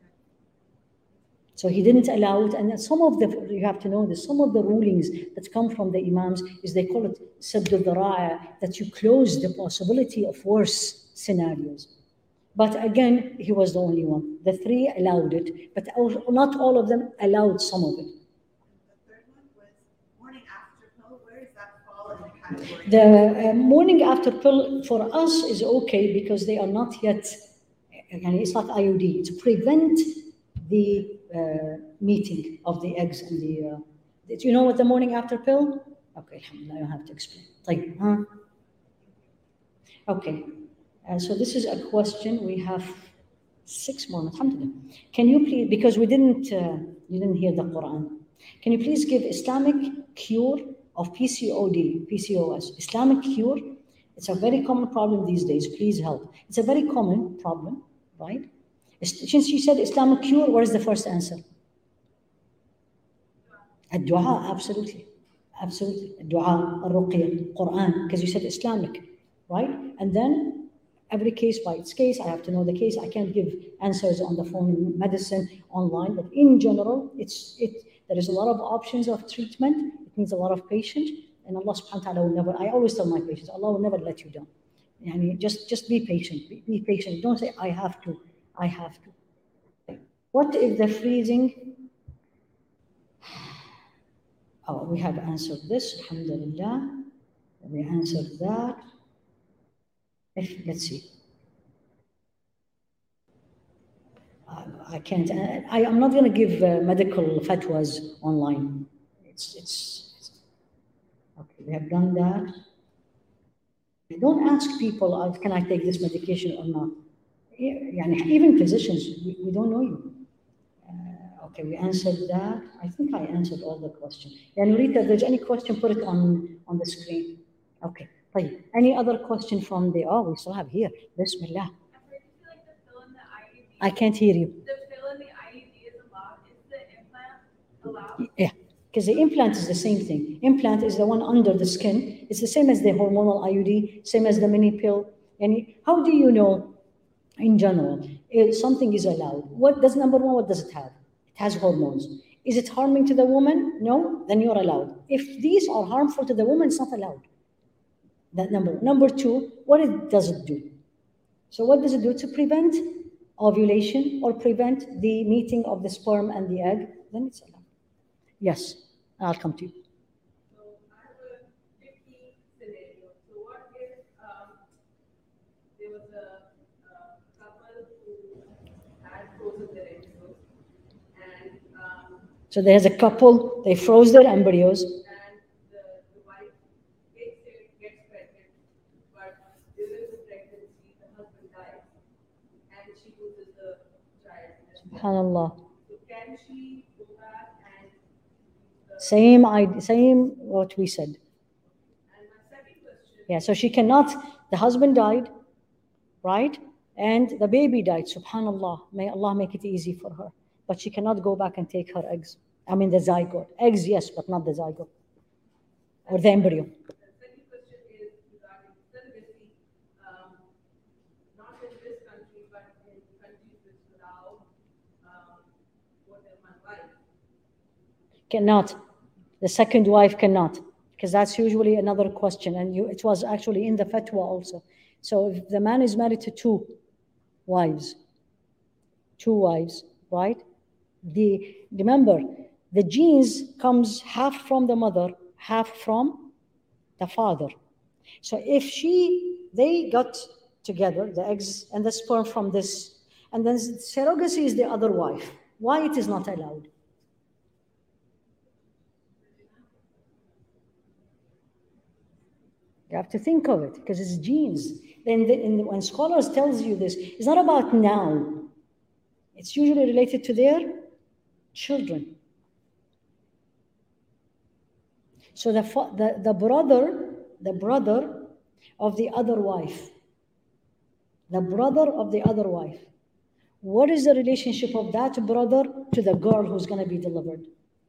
So he didn't allow it, and you have to know this, some of the rulings that come from the Imams is they call it sadd al-dhara'a, that you close the possibility of worse scenarios. But again, he was the only one. The 3 allowed it, but not all of them allowed some of it. The third one was morning after pill. Where does that fall in the category? The morning after pill for us is okay because they are not yet, and it's like IUD, to prevent the meeting of the eggs and the. Do you know what the morning after pill? Okay, alhamdulillah, I don't have to explain. Okay, so this is a question. We have 6 more. Alhamdulillah. Can you please, because we didn't You didn't hear the Quran. Can you please give Islamic cure of PCOS? Islamic cure? It's a very common problem these days. Please help. It's a very common problem, right? Since you said Islamic cure, what is the first answer? Dua, absolutely. Absolutely. Dua, al-ruqya, Quran, because you said Islamic, right? And then every case by its case, I have to know the case. I can't give answers on the phone, medicine, online, but in general, there is a lot of options of treatment. It needs a lot of patience, and Allah subhanahu wa ta'ala will never, I always tell my patients, Allah will never let you down. And just be patient, be patient. Don't say, I have to. What if the freezing? Oh, we have answered this, alhamdulillah. We answered that. Let's see. I can't, I'm not going to give medical fatwas online. It's okay, we have done that. Don't ask people, can I take this medication or not? Even physicians, we don't know you. Okay, we answered that. I think I answered all the questions. Nurita, if there's any question, put it on the screen. Okay, fine. Any other question from the, we still have here. Bismillah. I can't hear you. The fill in the IUD is allowed. Is the implant allowed? Yeah, because the implant is the same thing. Implant is the one under the skin. It's the same as the hormonal IUD, same as the mini pill. And how do you know, in general, if something is allowed? Number one, what does it have? It has hormones. Is it harming to the woman? No, then you're allowed. If these are harmful to the woman, it's not allowed. That number. Number two, does it do? So what does it do? To prevent ovulation or prevent the meeting of the sperm and the egg, then it's allowed. Yes, I'll come to you. So I have a 50 scenario. So what if there was a couple who had frozen their embryos and so there's a couple, they froze their embryos. And the wife gets pregnant, but during the pregnancy the husband dies and she loses the child. SubhanAllah. So can she go back and Same what we said. And my second question. Yeah, so she cannot, the husband died, right? And the baby died, subhanAllah. May Allah make it easy for her. But she cannot go back and take her eggs. I mean the zygote. Eggs, yes, but not the zygote. Or the embryo. The second question is regarding celibacy, not in this country, but in countries which allow more than one wife. Cannot. The second wife cannot. Because that's usually another question. And it was actually in the fatwa also. So if the man is married to two wives, right? Remember, the genes comes half from the mother, half from the father. So if they got together, the eggs and the sperm from this, and then surrogacy is the other wife. Why it is not allowed? You have to think of it, because it's genes. Then when scholars tells you this, it's not about now. It's usually related to their children. So the brother of the other wife, what is the relationship of that brother to the girl who's going to be delivered?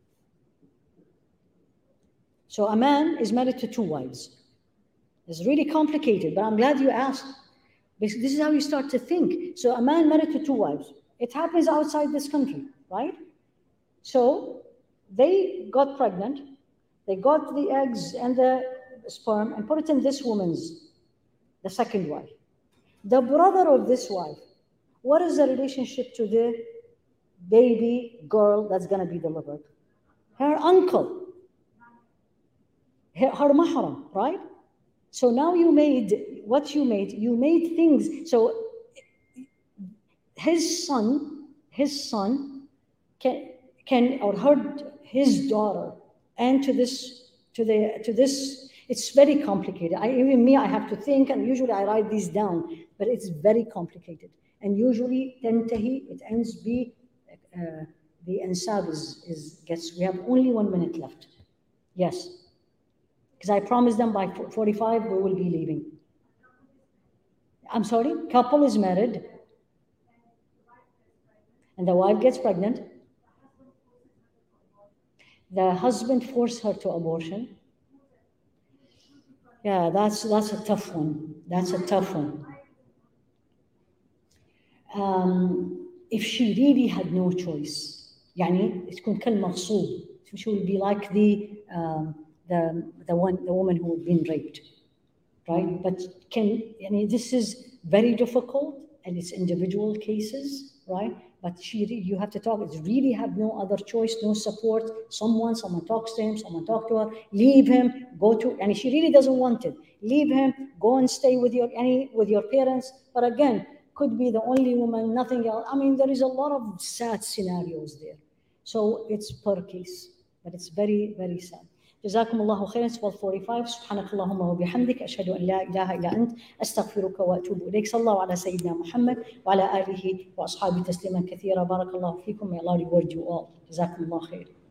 So a man is married to two wives. It's really complicated, but I'm glad you asked. This is how you start to think. So a man married to two wives. It happens outside this country, right? So they got pregnant. They got the eggs and the sperm and put it in this woman's, the second wife. The brother of this wife, what is the relationship to the baby girl that's going to be delivered? Her uncle, her mahram, right? So now you made things. So his son can or his daughter, and to this, it's very complicated. I have to think, and usually I write these down, but it's very complicated. And usually it ends the ansab gets, we have only 1 minute left. Yes. Because I promised them by 45 we will be leaving. I'm sorry? Couple is married. And the wife gets pregnant. The husband forced her to abortion. Yeah, that's a tough one. That's a tough one. If she really had no choice, يعني تكون كلمة مغصوب. She will be like the woman who had been raped, right? But this is very difficult, and it's individual cases, right? But you have to talk. It's really have no other choice, no support. Someone talks to him, someone talk to her. Leave him, go to, and she really doesn't want it. Leave him, go and stay with your parents. But again, could be the only woman, nothing else. I mean, there is a lot of sad scenarios there. So it's per case, but it's very, very sad. جزاكم الله خيرا. 12:45. سبحانك اللهم وبحمدك أشهد أن لا إله إلا أنت أستغفرك وأتوب إليك. صلى الله على سيدنا محمد وعلى آله وأصحابه تسليما كثيرا. بارك الله فيكم. May Allah reward you all. جزاكم الله خير.